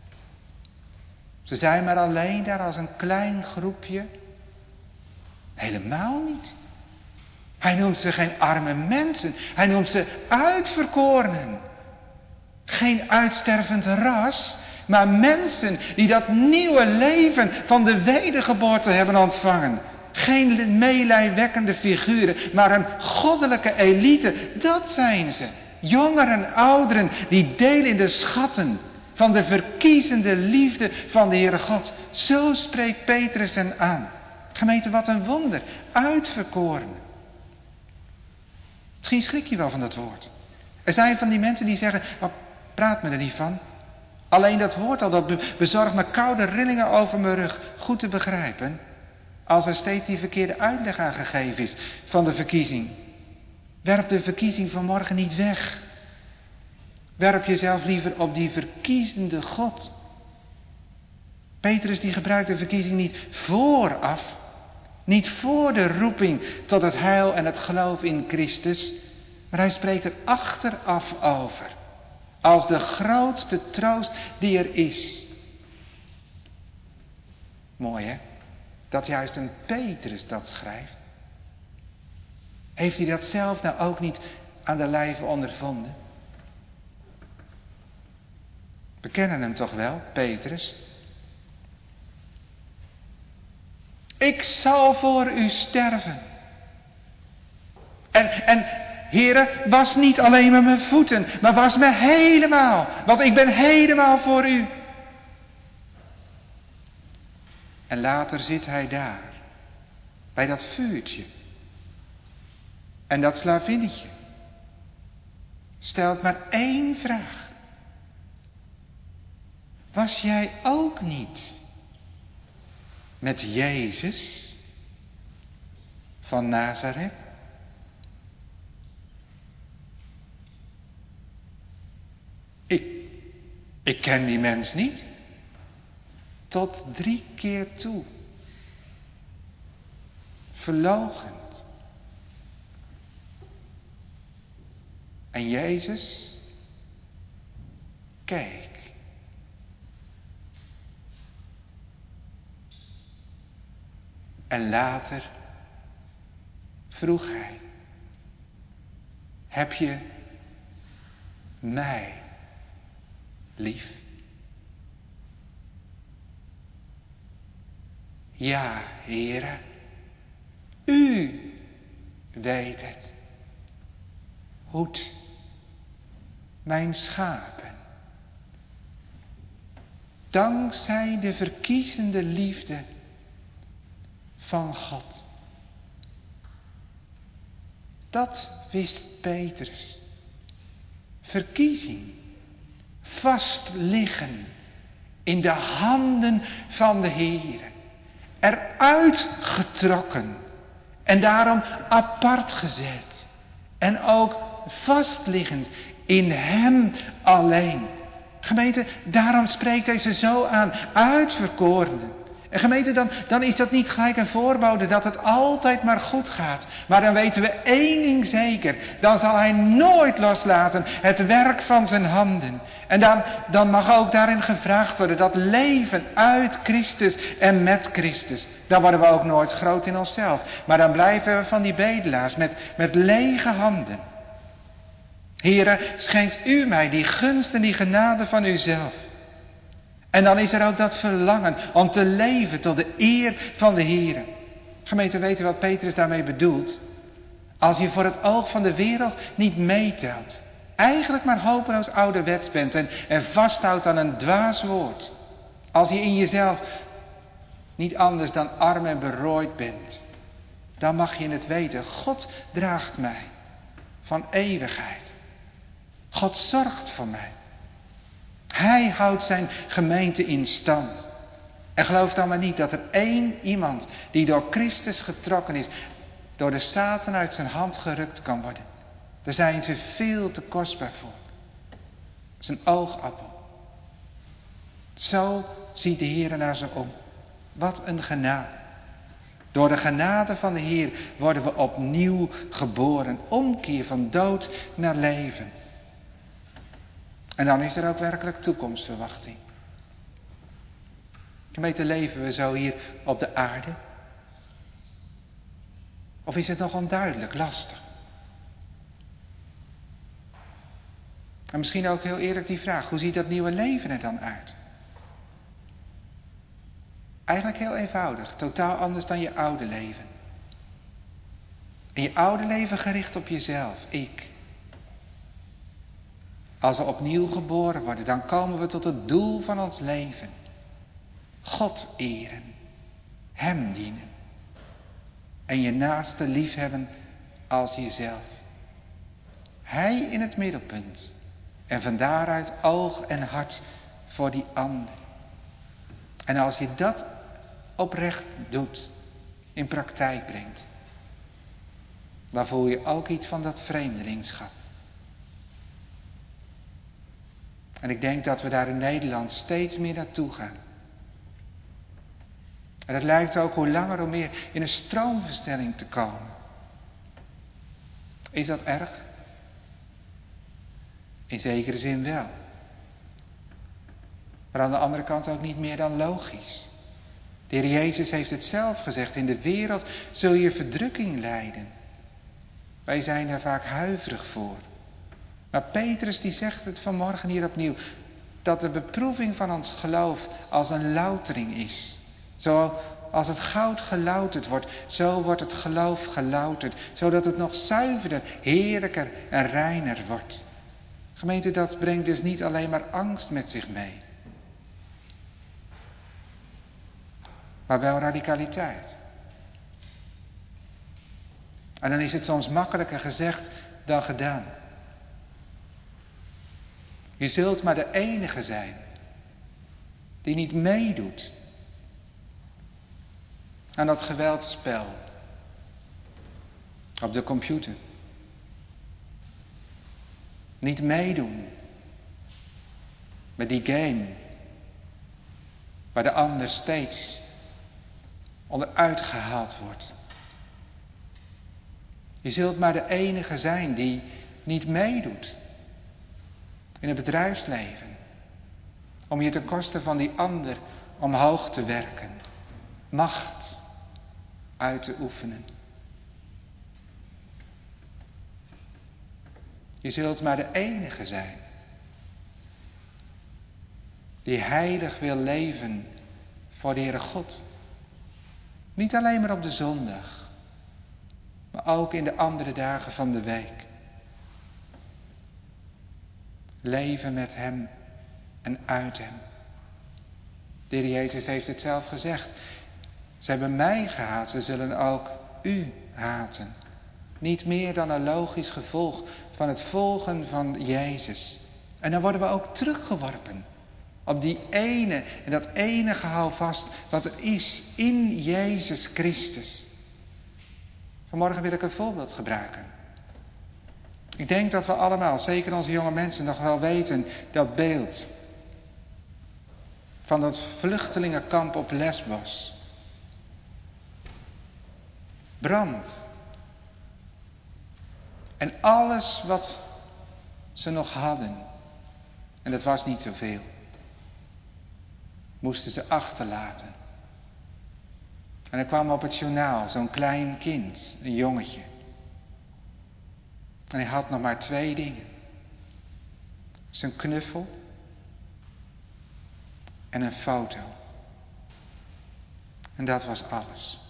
Ze zijn maar alleen daar als een klein groepje. Helemaal niet. Hij noemt ze geen arme mensen. Hij noemt ze uitverkorenen. Geen uitstervend ras, maar mensen die dat nieuwe leven van de wedergeboorte hebben ontvangen. Geen meelijwekkende figuren, maar een goddelijke elite. Dat zijn ze. Jongeren en ouderen die delen in de schatten van de verkiezende liefde van de Heere God. Zo spreekt Petrus hen aan. Gemeente, wat een wonder. Uitverkoren. Misschien schrik je wel van dat woord. Er zijn van die mensen die zeggen, oh, praat me er niet van. Alleen dat woord al, dat bezorgt me koude rillingen over mijn rug. Goed te begrijpen. Als er steeds die verkeerde uitleg aan gegeven is van de verkiezing. Werp de verkiezing van morgen niet weg. Werp jezelf liever op die verkiezende God. Petrus die gebruikt de verkiezing niet vooraf. Niet voor de roeping tot het heil en het geloof in Christus. Maar hij spreekt er achteraf over. Als de grootste troost die er is. Mooi hè? Dat juist een Petrus dat schrijft. Heeft hij dat zelf nou ook niet aan de lijve ondervonden? We kennen hem toch wel, Petrus? Ik zal voor u sterven. En Heere, was niet alleen met mijn voeten, maar was me helemaal. Want ik ben helemaal voor u. En later zit hij daar, bij dat vuurtje. En dat slavinnetje stelt maar één vraag. Was jij ook niet met Jezus van Nazareth? Ik ken die mens niet. Tot 3 keer toe. Verloochend. En Jezus keek. En later vroeg hij. Heb je mij lief? Ja, Heere, u weet het. Hoed mijn schapen. Dankzij de verkiezende liefde van God. Dat wist Petrus. Verkiezing. Vast liggen in de handen van de Heer. Eruit getrokken. En daarom apart gezet. En ook vastliggend in hem alleen. Gemeente, daarom spreekt deze zo aan. Uitverkorenen. En gemeente, dan is dat niet gelijk een voorbode dat het altijd maar goed gaat. Maar dan weten we één ding zeker. Dan zal hij nooit loslaten het werk van zijn handen. En dan mag ook daarin gevraagd worden dat leven uit Christus en met Christus. Dan worden we ook nooit groot in onszelf. Maar dan blijven we van die bedelaars met lege handen. Heere, schenkt u mij die gunst en die genade van uzelf. En dan is er ook dat verlangen om te leven tot de eer van de Heere. Gemeente, weet u wat Petrus daarmee bedoelt? Als je voor het oog van de wereld niet meetelt. Eigenlijk maar hopeloos ouderwets bent en vasthoudt aan een dwaas woord. Als je in jezelf niet anders dan arm en berooid bent. Dan mag je het weten. God draagt mij van eeuwigheid. God zorgt voor mij. Hij houdt zijn gemeente in stand. En geloof dan maar niet dat er één iemand die door Christus getrokken is, door de Satan uit zijn hand gerukt kan worden. Daar zijn ze veel te kostbaar voor. Zijn oogappel. Zo ziet de Heer naar ze om. Wat een genade. Door de genade van de Heer worden we opnieuw geboren. Omkeer van dood naar leven. En dan is er ook werkelijk toekomstverwachting. Gemeente, leven we zo hier op de aarde? Of is het nog onduidelijk, lastig? En misschien ook heel eerlijk die vraag, hoe ziet dat nieuwe leven er dan uit? Eigenlijk heel eenvoudig, totaal anders dan je oude leven. In je oude leven gericht op jezelf, ik. Als we opnieuw geboren worden, dan komen we tot het doel van ons leven. God eren, hem dienen. En je naaste liefhebben als jezelf. Hij in het middelpunt. En van daaruit oog en hart voor die ander. En als je dat oprecht doet, in praktijk brengt, dan voel je ook iets van dat vreemdelingschap. En ik denk dat we daar in Nederland steeds meer naartoe gaan. En het lijkt ook hoe langer hoe meer in een stroomversnelling te komen. Is dat erg? In zekere zin wel. Maar aan de andere kant ook niet meer dan logisch. De Heer Jezus heeft het zelf gezegd. In de wereld zul je verdrukking lijden. Wij zijn er vaak huiverig voor. Maar Petrus die zegt het vanmorgen hier opnieuw. Dat de beproeving van ons geloof als een loutering is. Zoals het goud gelouterd wordt, zo wordt het geloof gelouterd. Zodat het nog zuiverder, heerlijker en reiner wordt. Gemeente, dat brengt dus niet alleen maar angst met zich mee. Maar wel radicaliteit. En dan is het soms makkelijker gezegd dan gedaan. Je zult maar de enige zijn die niet meedoet aan dat geweldspel op de computer. Niet meedoen met die game waar de ander steeds onderuit gehaald wordt. Je zult maar de enige zijn die niet meedoet in het bedrijfsleven. Om je ten koste van die ander omhoog te werken. Macht uit te oefenen. Je zult maar de enige zijn die heilig wil leven voor de Heere God. Niet alleen maar op de zondag, maar ook in de andere dagen van de week. Leven met Hem en uit Hem. De Heer Jezus heeft het zelf gezegd. Ze hebben mij gehaat, ze zullen ook u haten. Niet meer dan een logisch gevolg van het volgen van Jezus. En dan worden we ook teruggeworpen op die ene en dat enige houvast wat er is in Jezus Christus. Vanmorgen wil ik een voorbeeld gebruiken. Ik denk dat we allemaal, zeker onze jonge mensen, nog wel weten dat beeld van dat vluchtelingenkamp op Lesbos. Brand. En alles wat ze nog hadden, en dat was niet zoveel, moesten ze achterlaten. En er kwam op het journaal zo'n klein kind, een jongetje. En hij had nog maar 2 dingen. Zijn knuffel en een foto. En dat was alles.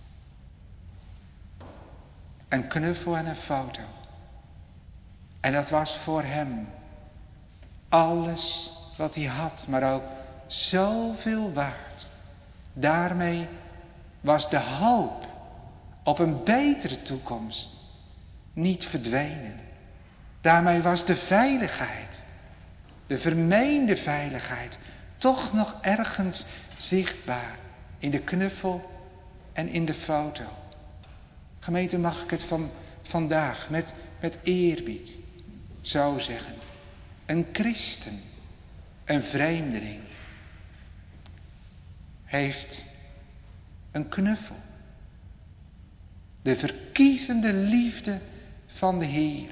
Een knuffel en een foto. En dat was voor hem alles wat hij had, maar ook zoveel waard. Daarmee was de hoop op een betere toekomst niet verdwenen. Daarmee was de veiligheid, de vermeende veiligheid, toch nog ergens zichtbaar in de knuffel en in de foto. Gemeente, mag ik het van vandaag met eerbied zo zeggen. Een christen, een vreemdeling, heeft een knuffel. De verkiezende liefde van de Heer.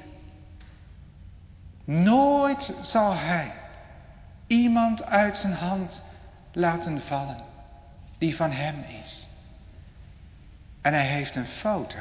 Nooit zal Hij iemand uit zijn hand laten vallen die van Hem is. En Hij heeft een foto.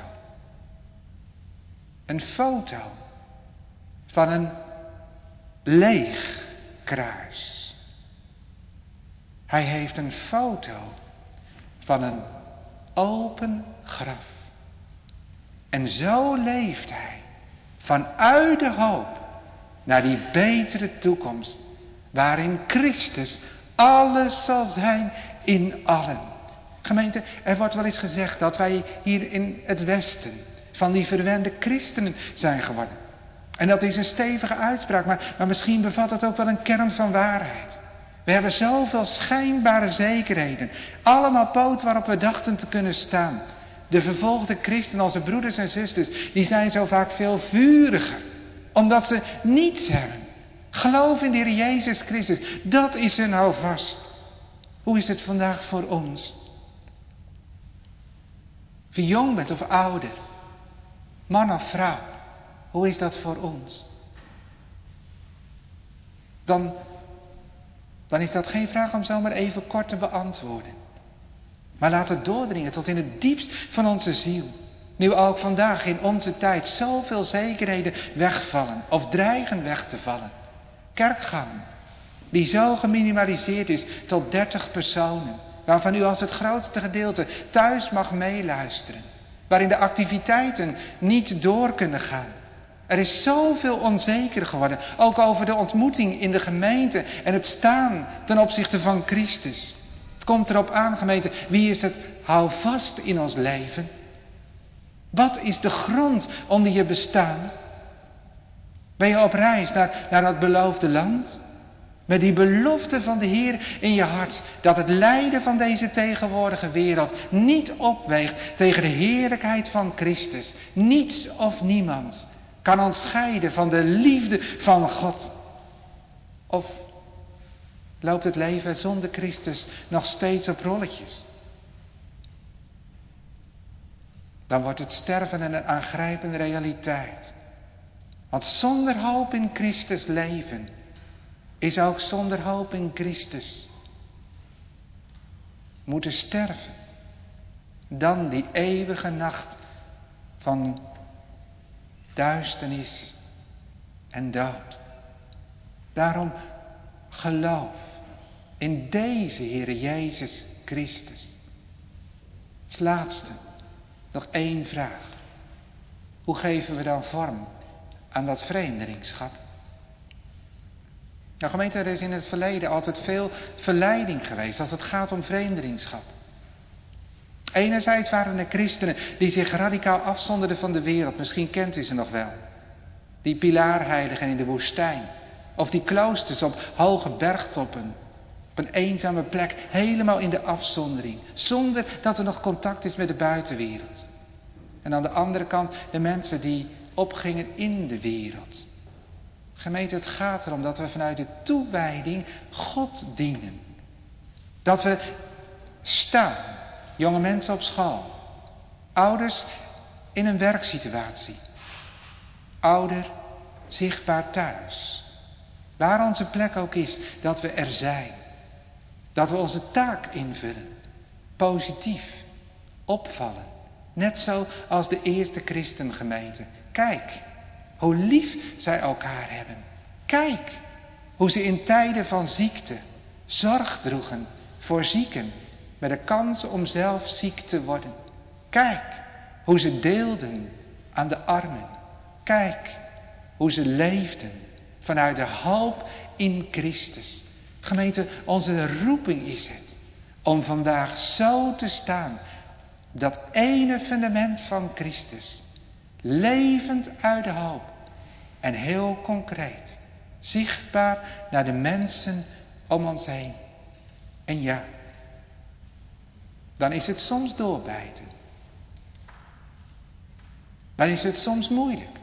Een foto van een leeg kruis. Hij heeft een foto van een open graf. En zo leeft hij vanuit de hoop naar die betere toekomst, waarin Christus alles zal zijn in allen. Gemeente, er wordt wel eens gezegd dat wij hier in het Westen van die verwende christenen zijn geworden. En dat is een stevige uitspraak, maar misschien bevat het ook wel een kern van waarheid. We hebben zoveel schijnbare zekerheden. Allemaal poot waarop we dachten te kunnen staan. De vervolgde christenen, onze broeders en zusters, die zijn zo vaak veel vuriger. Omdat ze niets hebben. Geloof in de Heer Jezus Christus. Dat is hun houvast. Hoe is het vandaag voor ons? Of je jong bent of ouder. Man of vrouw. Hoe is dat voor ons? Dan is dat geen vraag om zomaar even kort te beantwoorden. Maar laat het doordringen tot in het diepst van onze ziel. Nu ook vandaag in onze tijd zoveel zekerheden wegvallen of dreigen weg te vallen. Kerkgang, die zo geminimaliseerd is tot 30 personen. Waarvan u als het grootste gedeelte thuis mag meeluisteren. Waarin de activiteiten niet door kunnen gaan. Er is zoveel onzeker geworden. Ook over de ontmoeting in de gemeente en het staan ten opzichte van Christus. Het komt erop aan, gemeente, wie is het houvast in ons leven? Wat is de grond onder je bestaan? Ben je op reis naar dat beloofde land? Met die belofte van de Heer in je hart. Dat het lijden van deze tegenwoordige wereld niet opweegt tegen de heerlijkheid van Christus. Niets of niemand kan ons scheiden van de liefde van God. Of loopt het leven zonder Christus nog steeds op rolletjes? Dan wordt het sterven een aangrijpende realiteit. Want zonder hoop in Christus leven is ook zonder hoop in Christus moeten sterven. Dan die eeuwige nacht van duisternis en dood. Daarom geloof in deze Heere Jezus Christus. Als laatste nog 1 vraag. Hoe geven we dan vorm aan dat vreemdelingschap? Nou gemeente, er is in het verleden altijd veel verleiding geweest als het gaat om vreemdelingschap. Enerzijds waren er christenen die zich radicaal afzonderden van de wereld. Misschien kent u ze nog wel. Die pilaarheiligen in de woestijn. Of die kloosters op hoge bergtoppen. Op een eenzame plek, helemaal in de afzondering. Zonder dat er nog contact is met de buitenwereld. En aan de andere kant de mensen die opgingen in de wereld. Gemeente, het gaat erom dat we vanuit de toewijding God dienen. Dat we staan, jonge mensen op school, ouders in een werksituatie, ouder zichtbaar thuis. Waar onze plek ook is, dat we er zijn. Dat we onze taak invullen, positief, opvallen. Net zo als de eerste christengemeente. Kijk, hoe lief zij elkaar hebben. Kijk, hoe ze in tijden van ziekte zorg droegen voor zieken met de kans om zelf ziek te worden. Kijk, hoe ze deelden aan de armen. Kijk, hoe ze leefden vanuit de hoop in Christus. Gemeente, onze roeping is het om vandaag zo te staan. Dat ene fundament van Christus. Levend uit de hoop. En heel concreet. Zichtbaar naar de mensen om ons heen. En ja, dan is het soms doorbijten. Dan is het soms moeilijk.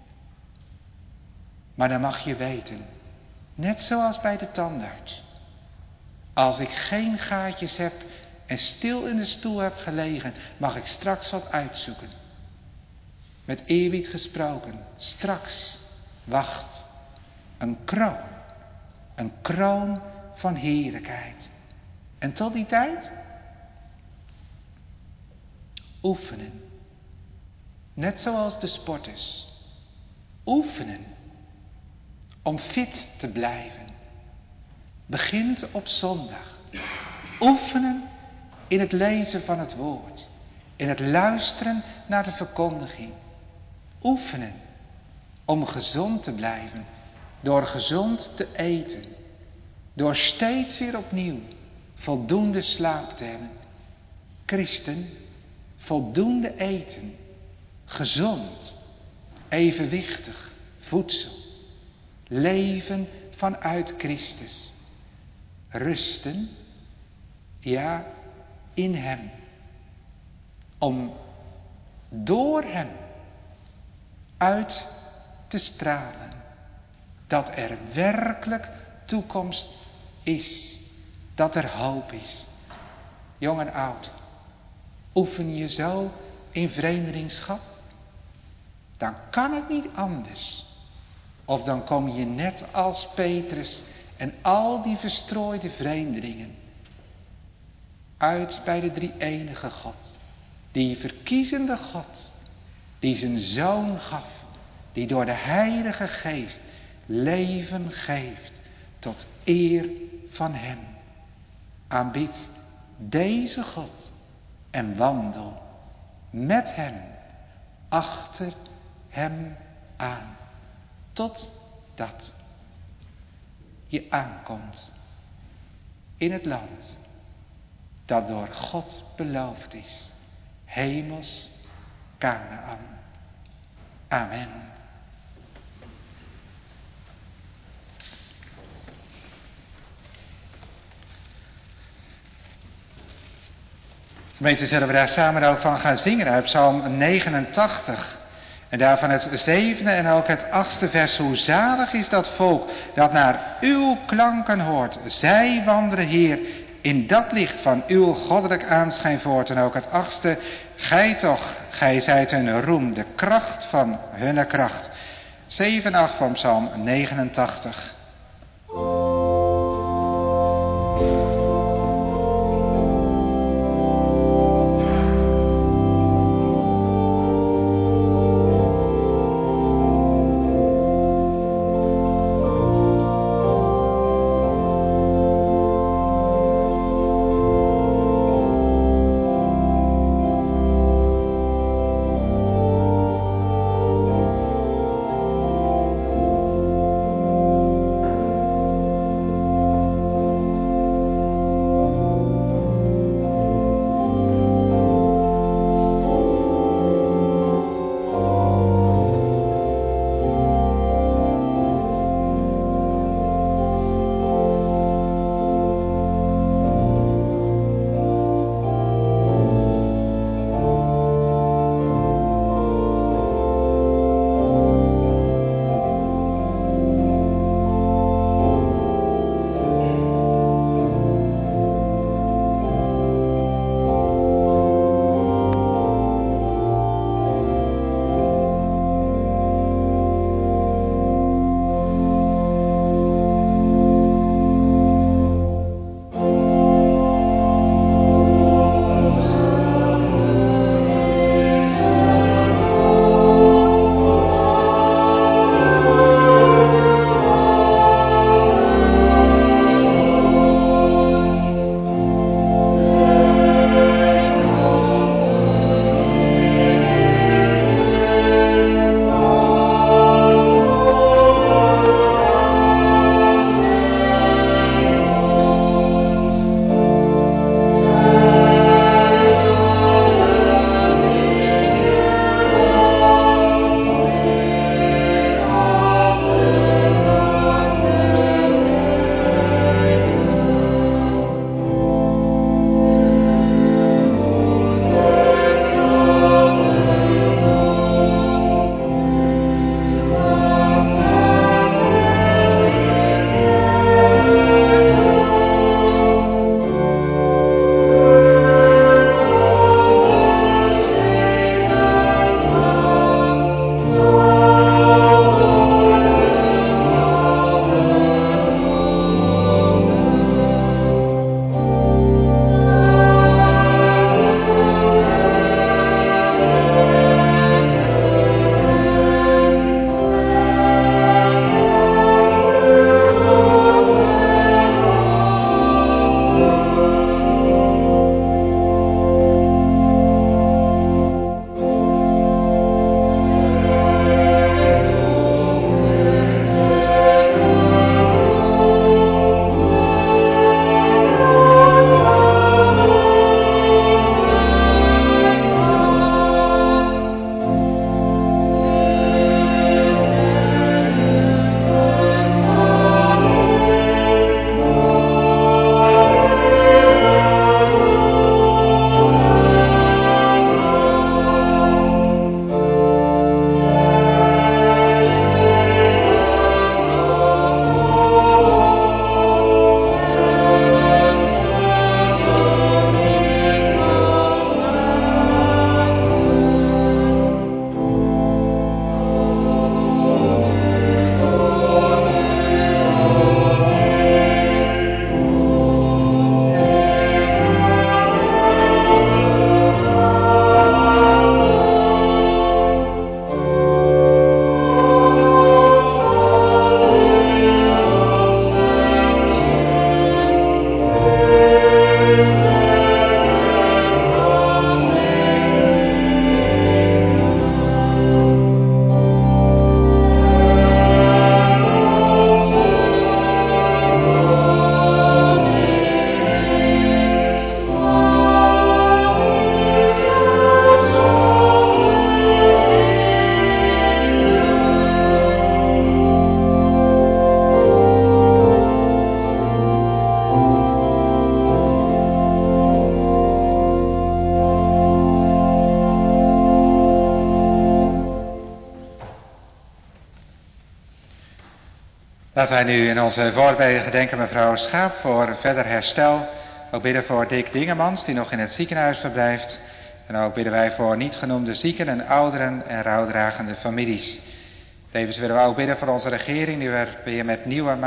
Maar dan mag je weten, net zoals bij de tandarts. Als ik geen gaatjes heb en stil in de stoel heb gelegen, mag ik straks wat uitzoeken. Met eerbied gesproken, straks wacht een kroon van heerlijkheid. En tot die tijd oefenen. Net zoals de sporters. Oefenen om fit te blijven. Begint op zondag. Oefenen in het lezen van het woord. In het luisteren naar de verkondiging. Oefenen om gezond te blijven. Door gezond te eten. Door steeds weer opnieuw voldoende slaap te hebben. Christen, voldoende eten. Gezond, evenwichtig voedsel. Leven vanuit Christus. Rusten, ja, in Hem. Om door Hem uit te stralen. Dat er werkelijk toekomst is. Dat er hoop is. Jong en oud. Oefen je zo in vreemdelingschap? Dan kan het niet anders. Of dan kom je net als Petrus en al die verstrooide vreemdelingen uit bij de drie-enige God. Die verkiezende God, die zijn Zoon gaf, die door de Heilige Geest leven geeft tot eer van Hem. Aanbid deze God en wandel met Hem, achter Hem aan. Totdat je aankomt in het land dat door God beloofd is. Hemels Kanaan. Amen. Gemeente, zullen we daar samen ook van gaan zingen uit Psalm 89. En daarvan het 7e en ook het 8e vers. Hoe zalig is dat volk dat naar uw klanken hoort. Zij wandelen, Heer, in dat licht van uw goddelijk aanschijn voort. En ook het 8e. Gij zijt hun roem, de kracht van hunne kracht. 7 en 8 van Psalm 89. Laten wij nu in onze voorbeden gedenken mevrouw Schaap voor verder herstel. Ook bidden voor Dick Dingemans die nog in het ziekenhuis verblijft. En ook bidden wij voor niet genoemde zieken en ouderen en rouwdragende families. Tevens willen we ook bidden voor onze regering die er weer met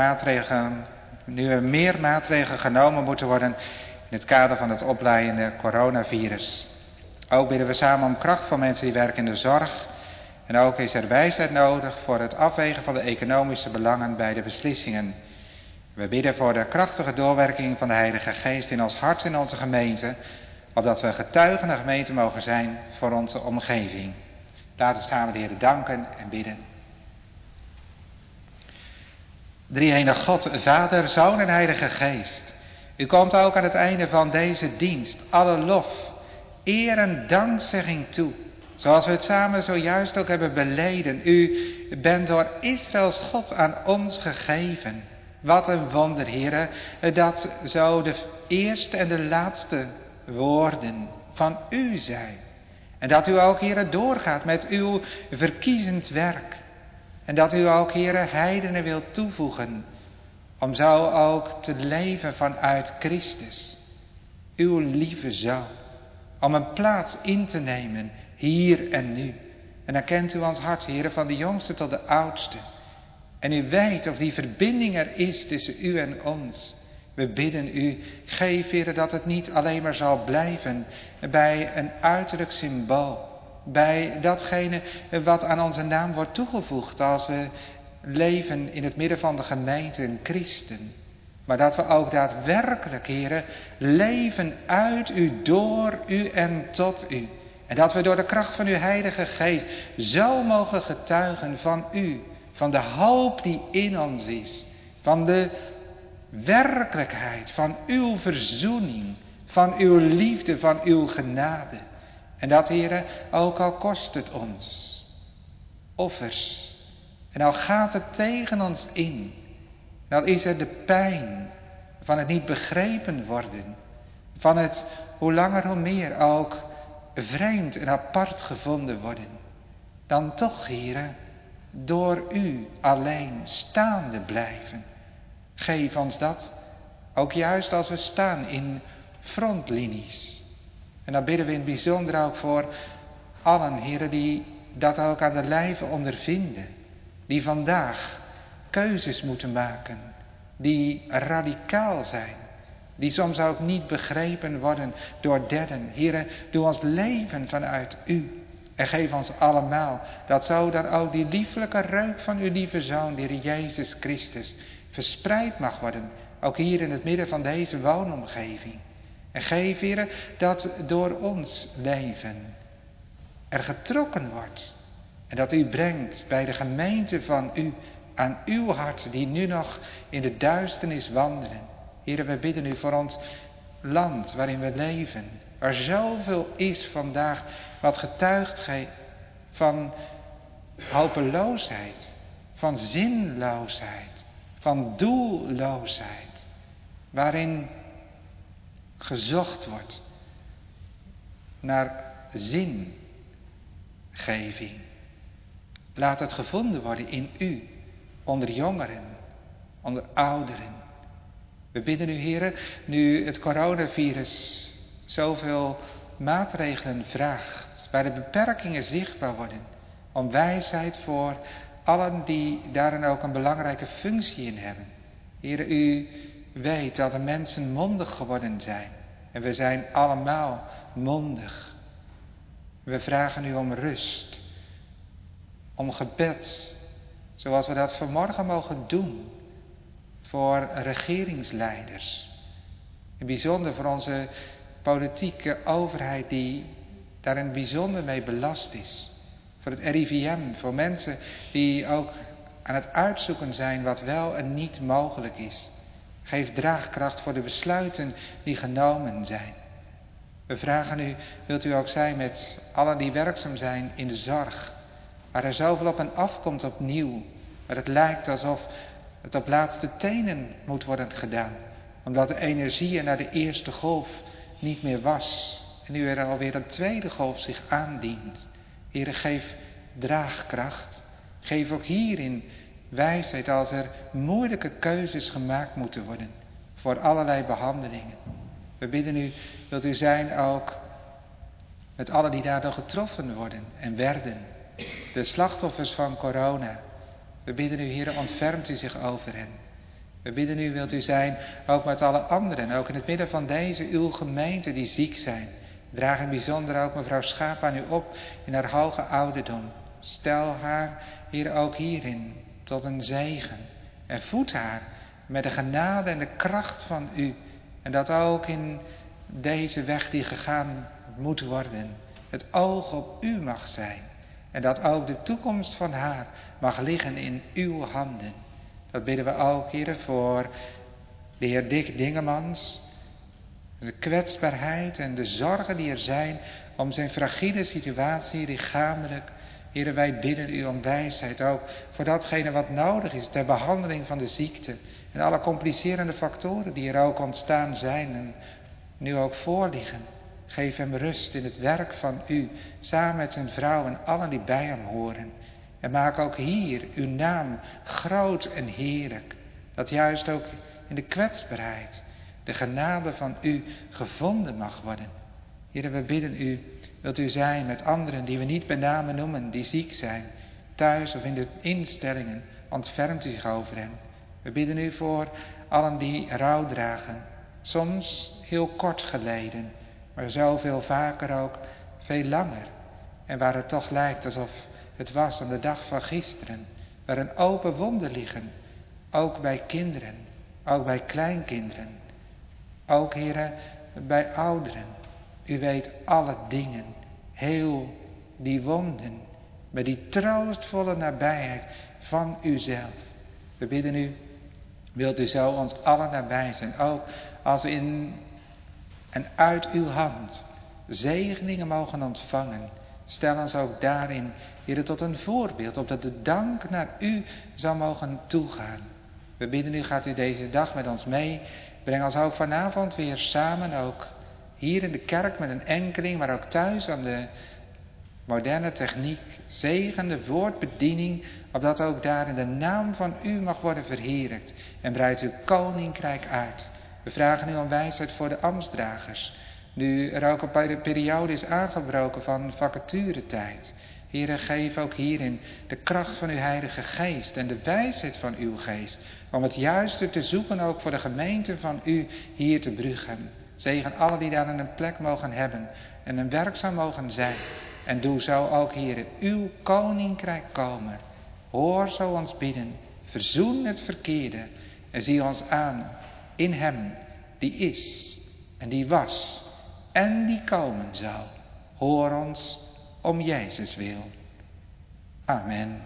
meer maatregelen genomen moeten worden in het kader van het opleiende coronavirus. Ook bidden we samen om kracht voor mensen die werken in de zorg. En ook is er wijsheid nodig voor het afwegen van de economische belangen bij de beslissingen. We bidden voor de krachtige doorwerking van de Heilige Geest in ons hart en onze gemeente, opdat we getuigende gemeente mogen zijn voor onze omgeving. Laten we samen de Heer danken en bidden. Drie-enige God, Vader, Zoon en Heilige Geest. U komt ook aan het einde van deze dienst alle lof, eer en dankzegging toe. Zoals we het samen zojuist ook hebben beleden. U bent door Israëls God aan ons gegeven. Wat een wonder, Heere, dat zo de eerste en de laatste woorden van u zijn. En dat u ook, Heere, doorgaat met uw verkiezend werk. En dat u ook, Heere, heidenen wilt toevoegen. Om zo ook te leven vanuit Christus. Uw lieve Zoon. Om een plaats in te nemen, hier en nu. En dan kent u ons hart, Heere, van de jongste tot de oudste. En u weet of die verbinding er is tussen u en ons. We bidden u, geef, Heere, dat het niet alleen maar zal blijven bij een uiterlijk symbool. Bij datgene wat aan onze naam wordt toegevoegd als we leven in het midden van de gemeente, een christen. Maar dat we ook daadwerkelijk, Heere, leven uit u, door u en tot u. En dat we door de kracht van uw Heilige Geest zo mogen getuigen van u. Van de hoop die in ons is. Van de werkelijkheid, van uw verzoening. Van uw liefde, van uw genade. En dat, Heere, ook al kost het ons offers. En al gaat het tegen ons in. Dan is er de pijn van het niet begrepen worden. Van het hoe langer hoe meer ook vreemd en apart gevonden worden. Dan toch, Heere, door u alleen staande blijven. Geef ons dat, ook juist als we staan in frontlinies. En dan bidden we in het bijzonder ook voor allen, Heere, die dat ook aan de lijve ondervinden. Die vandaag keuzes moeten maken, die radicaal zijn. Die soms ook niet begrepen worden door derden. Heere, doe ons leven vanuit u. En geef ons allemaal dat zo dan ook die lieflijke reuk van uw lieve Zoon, de Heer Jezus Christus, verspreid mag worden. Ook hier in het midden van deze woonomgeving. En geef, Heere, dat door ons leven er getrokken wordt. En dat u brengt bij de gemeente van u aan uw hart die nu nog in de duisternis wandelen. Heere, we bidden u voor ons land waarin we leven. Waar zoveel is vandaag wat getuigt van hopeloosheid, van zinloosheid, van doelloosheid. Waarin gezocht wordt naar zingeving. Laat het gevonden worden in u, onder jongeren, onder ouderen. We bidden u, Heere, nu het coronavirus zoveel maatregelen vraagt, waar de beperkingen zichtbaar worden, om wijsheid voor allen die daarin ook een belangrijke functie in hebben. Heere, u weet dat de mensen mondig geworden zijn. En we zijn allemaal mondig. We vragen u om rust. Om gebed. Zoals we dat vanmorgen mogen doen. Voor regeringsleiders. In bijzonder voor onze politieke overheid die daarin bijzonder mee belast is. Voor het RIVM. Voor mensen die ook aan het uitzoeken zijn wat wel en niet mogelijk is. Geef draagkracht voor de besluiten die genomen zijn. We vragen u, wilt u ook zijn met allen die werkzaam zijn in de zorg. Waar er zoveel op en afkomt opnieuw. Waar het lijkt alsof het op laatste tenen moet worden gedaan. Omdat de energie naar de eerste golf niet meer was. En nu er alweer een tweede golf zich aandient. Heere, geef draagkracht. Geef ook hierin Wijsheid als er moeilijke keuzes gemaakt moeten worden voor allerlei behandelingen. We bidden u, wilt u zijn ook met allen die daardoor getroffen worden en werden. De slachtoffers van corona. We bidden u, Heer, ontfermt u zich over hen. We bidden u, wilt u zijn ook met alle anderen, ook in het midden van deze uw gemeente die ziek zijn. Draag in bijzonder ook mevrouw Schaap aan u op in haar hoge ouderdom. Stel haar, Heer, ook hierin tot een zegen. En voed haar met de genade en de kracht van u. En dat ook in deze weg die gegaan moet worden, het oog op u mag zijn. En dat ook de toekomst van haar mag liggen in uw handen. Dat bidden we ook, Heer, voor de heer Dick Dingemans. De kwetsbaarheid en de zorgen die er zijn om zijn fragiele situatie lichamelijk. Heer, wij bidden u om wijsheid ook voor datgene wat nodig is ter behandeling van de ziekte. En alle complicerende factoren die er ook ontstaan zijn en nu ook voorliggen. Geef hem rust in het werk van u, samen met zijn vrouw en allen die bij hem horen. En maak ook hier uw naam groot en heerlijk. Dat juist ook in de kwetsbaarheid de genade van u gevonden mag worden. Heer, we bidden u, wilt u zijn met anderen die we niet bij name noemen, die ziek zijn, thuis of in de instellingen, ontfermt u zich over hen. We bidden u voor allen die rouw dragen, soms heel kort geleden, maar zoveel vaker ook veel langer. En waar het toch lijkt alsof het was aan de dag van gisteren, waar een open wonden liggen, ook bij kinderen, ook bij kleinkinderen, ook, Heere, bij ouderen. U weet alle dingen, heel die wonden, met die troostvolle nabijheid van uzelf. We bidden u, wilt u zo ons allen nabij zijn, ook als we in en uit uw hand zegeningen mogen ontvangen. Stel ons ook daarin, Heer, tot een voorbeeld, opdat de dank naar u zal mogen toegaan. We bidden u, gaat u deze dag met ons mee. Breng ons ook vanavond weer samen, ook hier in de kerk met een enkeling, maar ook thuis aan de moderne techniek. Zegen de woordbediening, opdat ook daar in de naam van u mag worden verheerlijkt. En breid uw koninkrijk uit. We vragen u om wijsheid voor de ambtsdragers. Nu er ook een periode is aangebroken van vacaturetijd. Heere, geef ook hierin de kracht van uw Heilige Geest en de wijsheid van uw Geest. Om het juiste te zoeken ook voor de gemeente van u hier te Bruchem. Zegen allen die daar een plek mogen hebben en een werkzaam mogen zijn. En doe zo ook, Heere, uw koninkrijk komen. Hoor zo ons bidden. Verzoen het verkeerde en zie ons aan in hem die is en die was en die komen zal. Hoor ons om Jezus wil. Amen.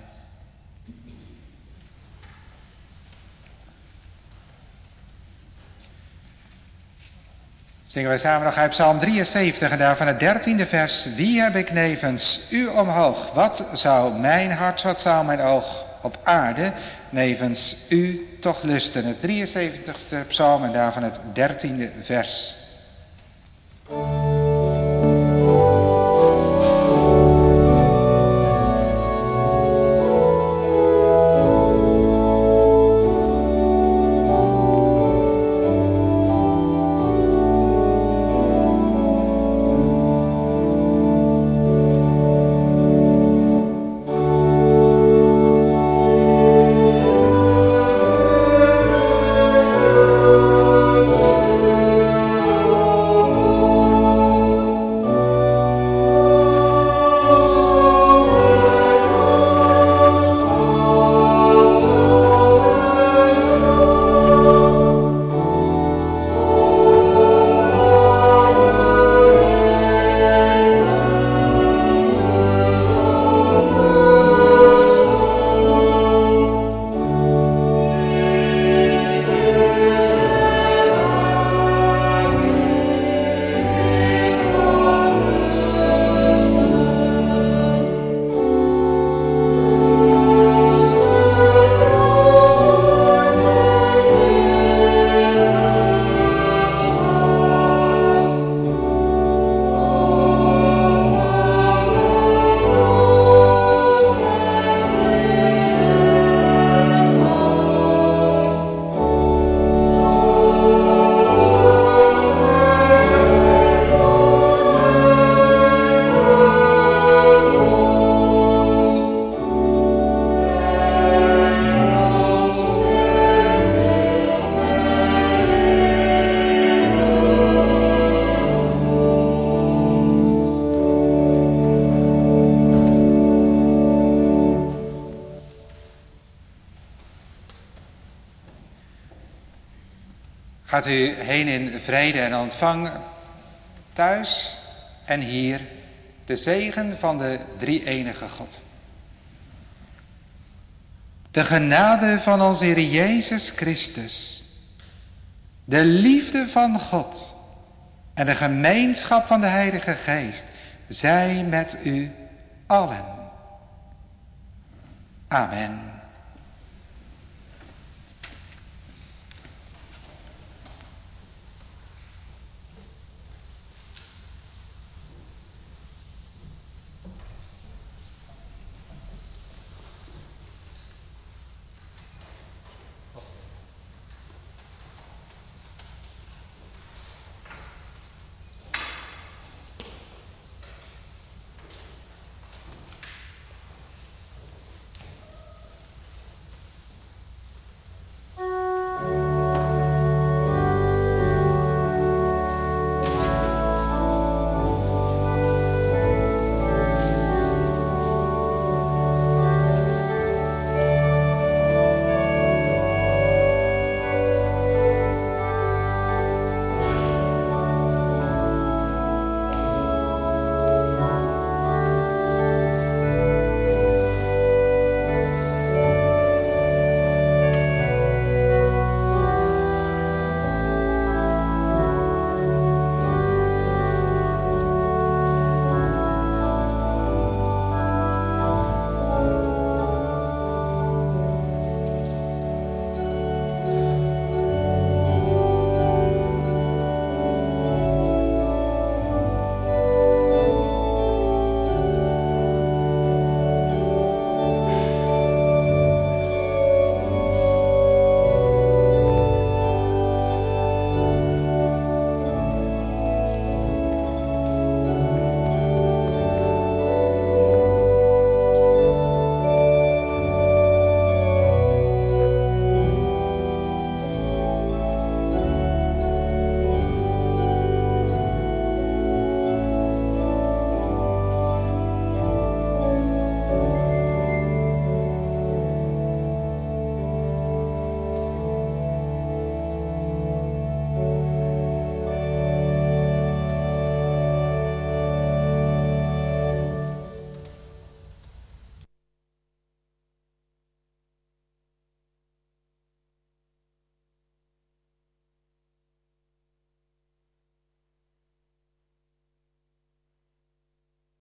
Zingen wij samen nog uit Psalm 73 en daarvan het 13e vers. Wie heb ik nevens u omhoog? Wat zou mijn hart, wat zou mijn oog op aarde nevens u toch lusten? Het 73ste psalm en daarvan het 13e vers. Gaat u heen in vrede en ontvang thuis en hier de zegen van de drie-enige God. De genade van onze Heer Jezus Christus, de liefde van God en de gemeenschap van de Heilige Geest zij met u allen. Amen.